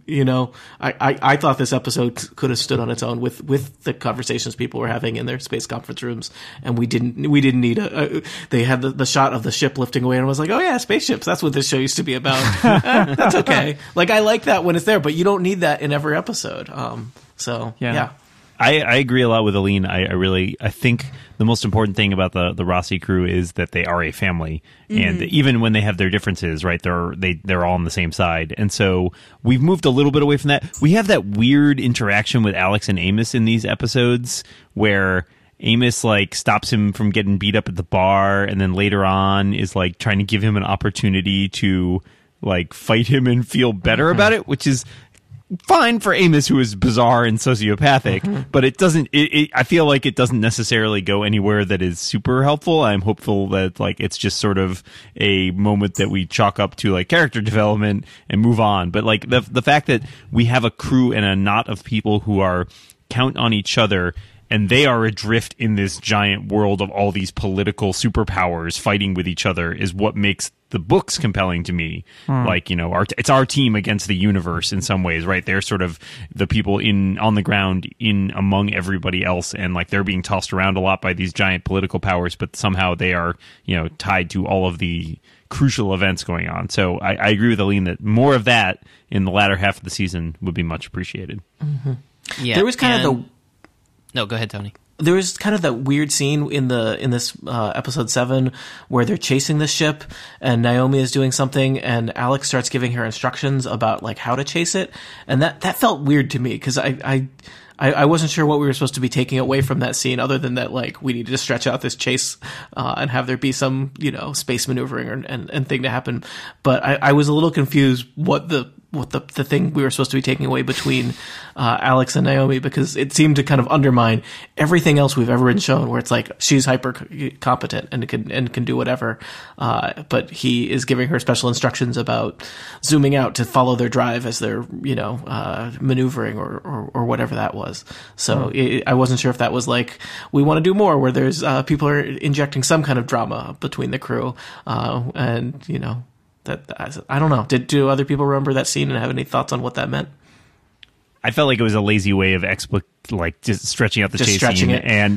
You know, I thought this episode could have stood on its own with the conversations people were having in their space conference rooms, and we didn't need they had the shot of the ship lifting away, and I was like, oh yeah, spaceships. That's what this show used to be about. That's okay. Like, I like that when it's there, but you don't need that in every episode. So yeah. I agree a lot with Aline. I think the most important thing about the Rossi crew is that they are a family, and even when they have their differences, right, they're all on the same side. And so we've moved a little bit away from that. We have that weird interaction with Alex and Amos in these episodes where Amos like stops him from getting beat up at the bar, and then later on is like trying to give him an opportunity to like fight him and feel better about it, which is fine for Amos, who is bizarre and sociopathic, but it doesn't. I feel like it doesn't necessarily go anywhere that is super helpful. I'm hopeful that like it's just sort of a moment that we chalk up to like character development and move on. But like the fact that we have a crew and a knot of people who are count on each other, and they are adrift in this giant world of all these political superpowers fighting with each other is what makes the books compelling to me. Like, you know, it's our team against the universe in some ways, right? They're sort of the people on the ground in among everybody else, and like they're being tossed around a lot by these giant political powers, but somehow they are, you know, tied to all of the crucial events going on. So I agree with Aline that more of that in the latter half of the season would be much appreciated. Yeah, there was kind of No, go ahead, Tony. There was kind of that weird scene in this episode 7 where they're chasing the ship and Naomi is doing something and Alex starts giving her instructions about like how to chase it, and that felt weird to me because I wasn't sure what we were supposed to be taking away from that scene, other than that like we needed to stretch out this chase and have there be some, you know, space maneuvering and thing to happen. But I was a little confused what the thing we were supposed to be taking away between Alex and Naomi, because it seemed to kind of undermine everything else we've ever been shown, where it's like she's hyper competent and can do whatever, but he is giving her special instructions about zooming out to follow their drive as they're, you know, maneuvering or whatever that was. So I wasn't sure if that was like we want to do more where there's people are injecting some kind of drama between the crew, and you know. I don't know. Do other people remember that scene and have any thoughts on what that meant? I felt like it was a lazy way of just stretching out the chase scene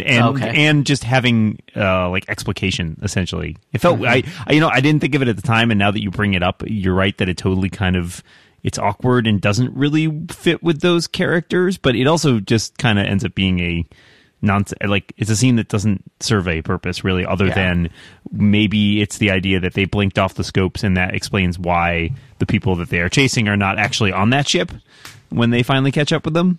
and just having like explication essentially. It felt I didn't think of it at the time, and now that you bring it up, you're right that it totally kind of it's awkward and doesn't really fit with those characters, but it also just kind of ends up being a like it's a scene that doesn't serve a purpose really, other than maybe it's the idea that they blinked off the scopes and that explains why the people that they are chasing are not actually on that ship when they finally catch up with them.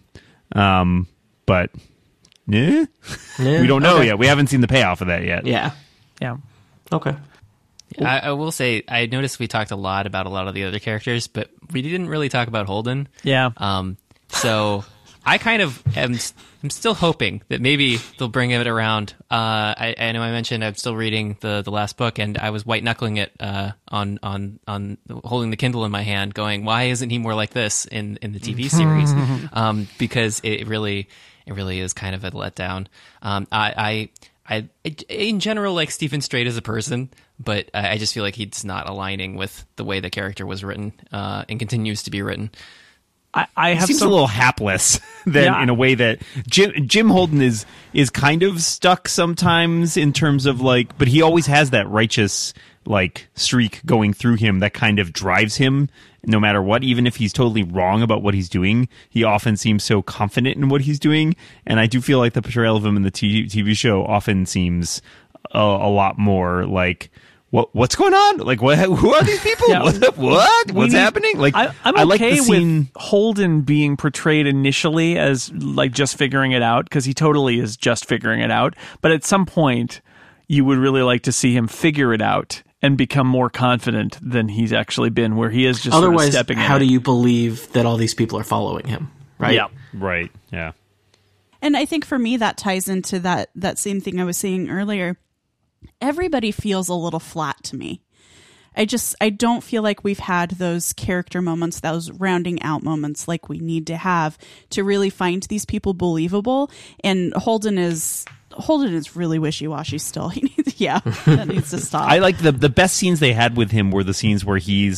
But we don't know yet. We haven't seen the payoff of that yet. Yeah. Okay. I will say, I noticed we talked a lot about a lot of the other characters, but we didn't really talk about Holden. Yeah. So I kind of I'm still hoping that maybe they'll bring it around. I know I mentioned I'm still reading the last book, and I was white knuckling it on holding the Kindle in my hand, going, "Why isn't he more like this in the TV series?" Because it really is kind of a letdown. I in general like Stephen Strait as a person, but I just feel like he's not aligning with the way the character was written and continues to be written. I have seems a little hapless in a way that Jim Holden is kind of stuck sometimes in terms of like, but he always has that righteous like streak going through him that kind of drives him no matter what. Even if he's totally wrong about what he's doing, he often seems so confident in what he's doing. And I do feel like the portrayal of him in the TV show often seems a lot more like, what's going on? Like, who are these people? Yeah. What's happening? Like, I'm I like okay the scene with Holden being portrayed initially as like just figuring it out, because he totally is just figuring it out. But at some point, you would really like to see him figure it out and become more confident than he's actually been, where he is just otherwise sort of stepping in. How do you believe that all these people are following him? Right? Yeah. Right. Yeah. And I think for me that ties into that same thing I was saying earlier. Everybody feels a little flat to me. I don't feel like we've had those character moments, those rounding out moments like we need to have to really find these people believable. And Holden is really wishy-washy still. That needs to stop. I like the best scenes they had with him were the scenes where he's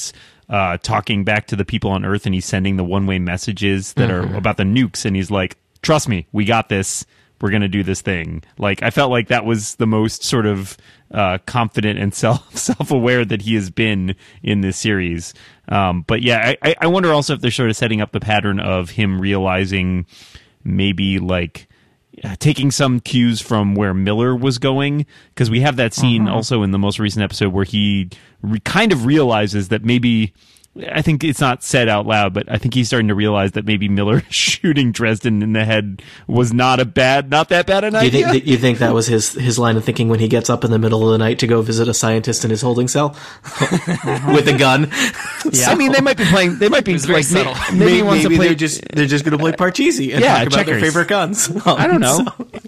talking back to the people on Earth, and he's sending the one-way messages that are about the nukes, and he's like, trust me, we got this. We're going to do this thing. Like, I felt like that was the most sort of confident and self-aware that he has been in this series. But yeah, I wonder also if they're sort of setting up the pattern of him realizing maybe like taking some cues from where Miller was going, because we have that scene also in the most recent episode where he kind of realizes that maybe, I think it's not said out loud, but I think he's starting to realize that maybe Miller shooting Dresden in the head was not that bad an idea. You think that was his line of thinking when he gets up in the middle of the night to go visit a scientist in his holding cell with a gun? Yeah, I mean, they might be playing. They might be very like subtle. Maybe he wants to play. they're just going to play Parcheesi and talk about their checkers. favorite guns. I don't know.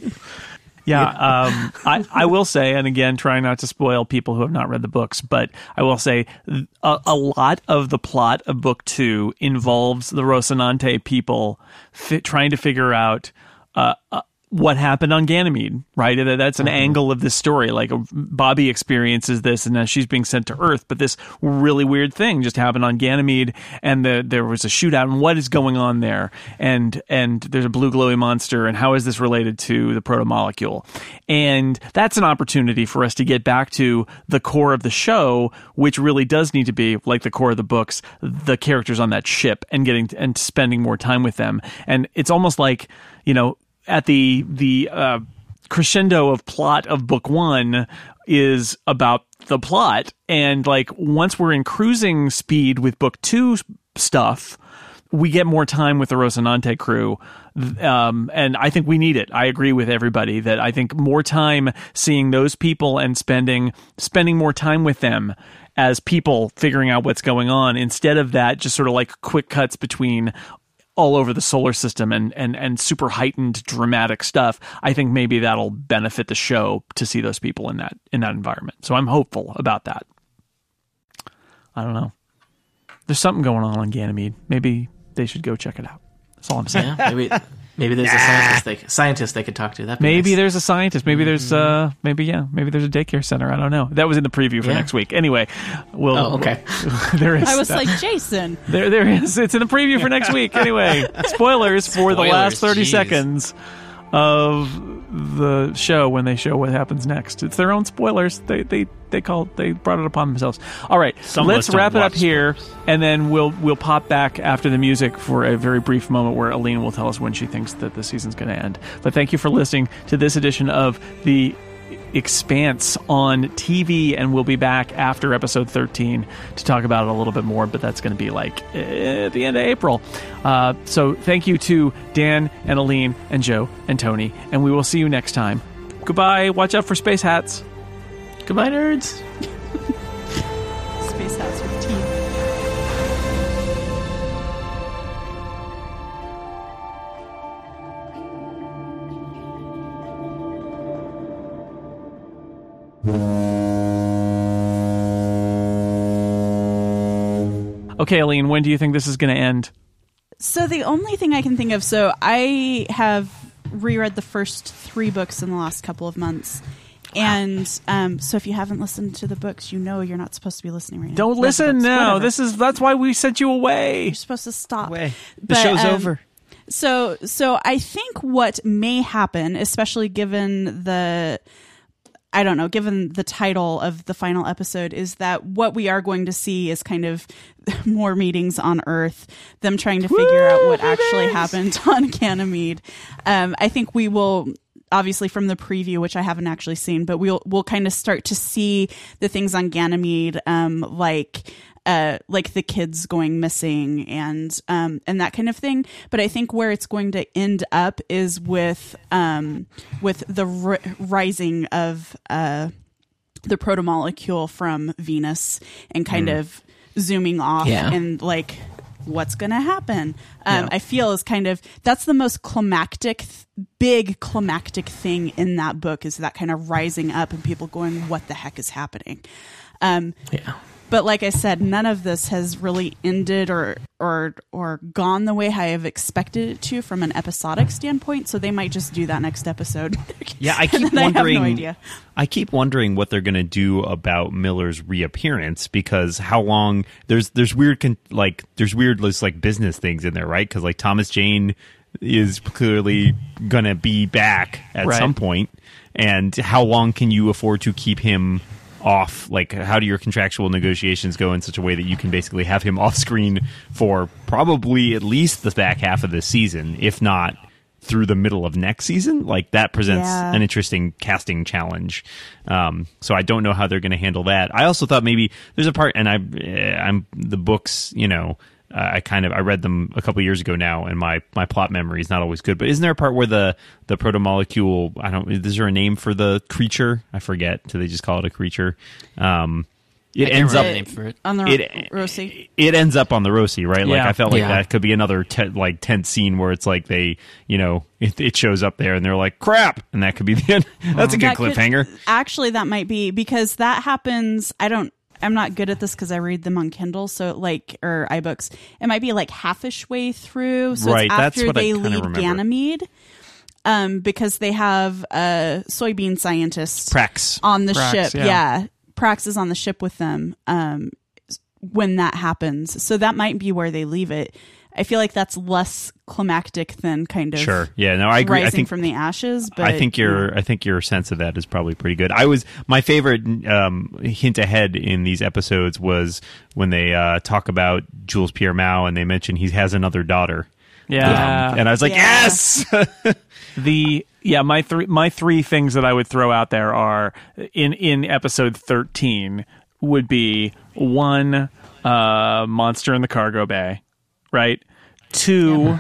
Yeah, I will say, and again, trying not to spoil people who have not read the books, but I will say a lot of the plot of book 2 involves the Rocinante people trying to figure out what happened on Ganymede, right? That's an angle of this story. Like, Bobby experiences this, and now she's being sent to Earth, but this really weird thing just happened on Ganymede, and there was a shootout, and what is going on there? And there's a blue glowy monster, and how is this related to the proto-molecule? And that's an opportunity for us to get back to the core of the show, which really does need to be, like the core of the books, the characters on that ship, and spending more time with them. And it's almost like, at the crescendo of plot of book 1 is about the plot, and like once we're in cruising speed with book 2 stuff, we get more time with the Rocinante crew, and I think we need it. I agree with everybody that I think more time seeing those people and spending more time with them as people figuring out what's going on, instead of that just sort of like quick cuts between all over the solar system and super heightened dramatic stuff. I think maybe that'll benefit the show to see those people in that environment. So I'm hopeful about that. I don't know. There's something going on Ganymede. Maybe they should go check it out. That's all I'm saying. Yeah, maybe there's a scientist they could talk to. That'd be Maybe nice. there's a scientist. Maybe there's maybe there's a daycare center. I don't know. That was in the preview for next week. Anyway, okay. There is. I was like, Jason. There is. It's in the preview for next week. Anyway, spoilers for the last 30 jeez. seconds of the show when they show what happens next. It's their own spoilers. They brought it upon themselves. All right, let's wrap it up here, and then we'll pop back after the music for a very brief moment where Aline will tell us when she thinks that the season's going to end. But thank you for listening to this edition of The Expanse on TV, and we'll be back after episode 13 to talk about it a little bit more, but that's going to be like at the end of April. So thank you to Dan and Aline and Joe and Tony, and we will see you next time. Goodbye. Watch out for space hats. Goodbye, nerds. Space hats with teeth. Okay, Aline, when do you think this is going to end? So the only thing I can think of, so I have reread the first 3 books in the last couple of months. And so if you haven't listened to the books, you're not supposed to be listening right now. Don't listen now. That's why we sent you away. You're supposed to stop. The show's over. So I think what may happen, especially given the title of the final episode, is that what we are going to see is kind of more meetings on Earth, them trying to figure out what actually happened on Ganymede. I think we will, obviously from the preview, which I haven't actually seen, but we'll kind of start to see the things on Ganymede, like the kids going missing and that kind of thing. But I think where it's going to end up is with the rising of the proto-molecule from Venus and kind of zooming off and like what's going to happen. I feel is kind of, that's the most big climactic thing in that book, is that kind of rising up and people going, what the heck is happening? But like I said, none of this has really ended or or gone the way I have expected it to from an episodic standpoint. So they might just do that next episode. Yeah, I keep I have wondering. no idea. I keep wondering what they're going to do about Miller's reappearance, because how long there's weird business things in there, right? Because like Thomas Jane is clearly going to be back at some point, and how long can you afford to keep him off? Like, how do your contractual negotiations go in such a way that you can basically have him off screen for probably at least the back half of this season, if not through the middle of next season? Like, that presents an interesting casting challenge. So I don't know how they're going to handle that. I also thought maybe there's a part, and I'm the books, I read them a couple years ago now, and my plot memory is not always good. But isn't there a part where the protomolecule, is there a name for the creature? I forget. Do they just call it a creature? It ends up name for it. On the Rosie. It ends up on the Rosie, right? Like, Yeah. I felt like that could be another tense scene where it's like they, it shows up there and they're like, crap, and that could be the end. That's a good cliffhanger. Actually, that might be, because that happens. I'm not good at this because I read them on Kindle, or iBooks. It might be like halfish way through. So Right, it's that's after what I they kinda leave remember. Ganymede, because they have a soybean scientist Prax. on the Prax, ship. yeah. Prax is on the ship with them when that happens. So that might be where they leave it. I feel like that's less climactic than kind of Sure. Yeah, no, I agree. rising I think from the ashes. But I think your sense of that is probably pretty good. My favorite hint ahead in these episodes was when they talk about Jules Pierre Mao and they mention he has another daughter. Yeah. And I was like, Yeah. yes. My three things that I would throw out there are in episode 13 would be 1, monster in the cargo bay, right? 2,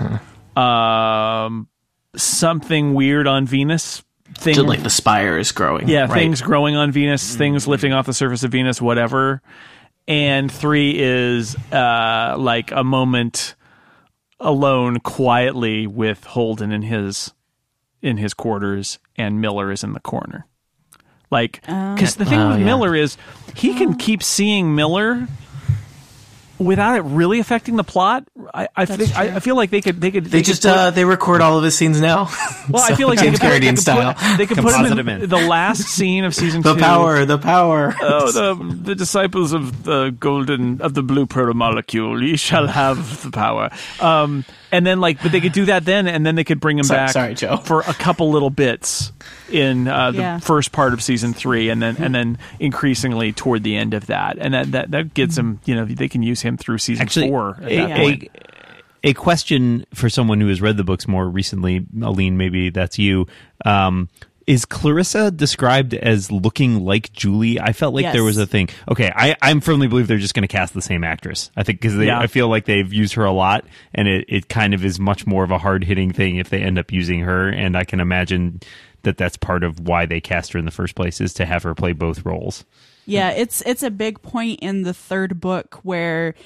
something weird on Venus. Like the spire is growing. Yeah, right? things growing on Venus, things lifting off the surface of Venus, whatever. And 3 is like a moment alone quietly with Holden in his quarters, and Miller is in the corner. Like, because the thing with Miller is he can keep seeing Miller without it really affecting the plot. I feel like they could They record all of his scenes now. well, I feel like James Carradine style. They could put Composite him him in in. the last scene of season 2. The power. Oh, the disciples of the blue protomolecule, ye shall have the power. And then but they could do that then, and then they could bring him back. Sorry, Joe. For a couple little bits in the first part of season 3, and then increasingly toward the end of that, and that gets him. They can use him through season 4. At that point. A question for someone who has read the books more recently, Aline, maybe that's you. Is Clarissa described as looking like Julie? I felt like there was a thing. Okay, I firmly believe they're just going to cast the same actress. I think because I feel like they've used her a lot, and it kind of is much more of a hard-hitting thing if they end up using her, and I can imagine that that's part of why they cast her in the first place, is to have her play both roles. Yeah, it's a big point in the third book where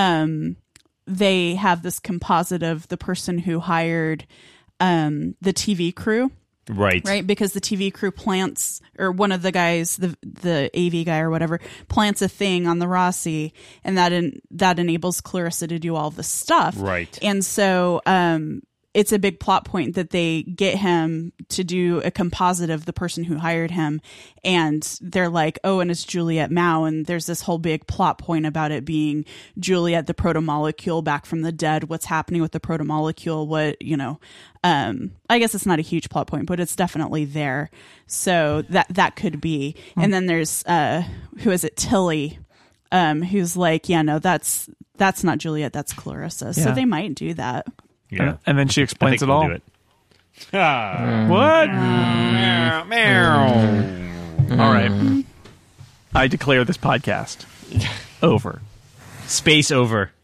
they have this composite of the person who hired the TV crew. Right, because the TV crew plants, or one of the guys, the AV guy or whatever, plants a thing on the Rossi, and that enables Clarissa to do all the stuff. Right. And so it's a big plot point that they get him to do a composite of the person who hired him, and they're like, oh, and it's Juliet Mao, and there's this whole big plot point about it being Juliet, the protomolecule back from the dead. What's happening with the protomolecule? I guess it's not a huge plot point, but it's definitely there. So that could be. And then there's who is it? Tilly, who's like, yeah, no, that's not Juliet, that's Clarissa. So they might do that. Yeah. And then she explains it all. Do it. What? All right. I declare this podcast over. Space over.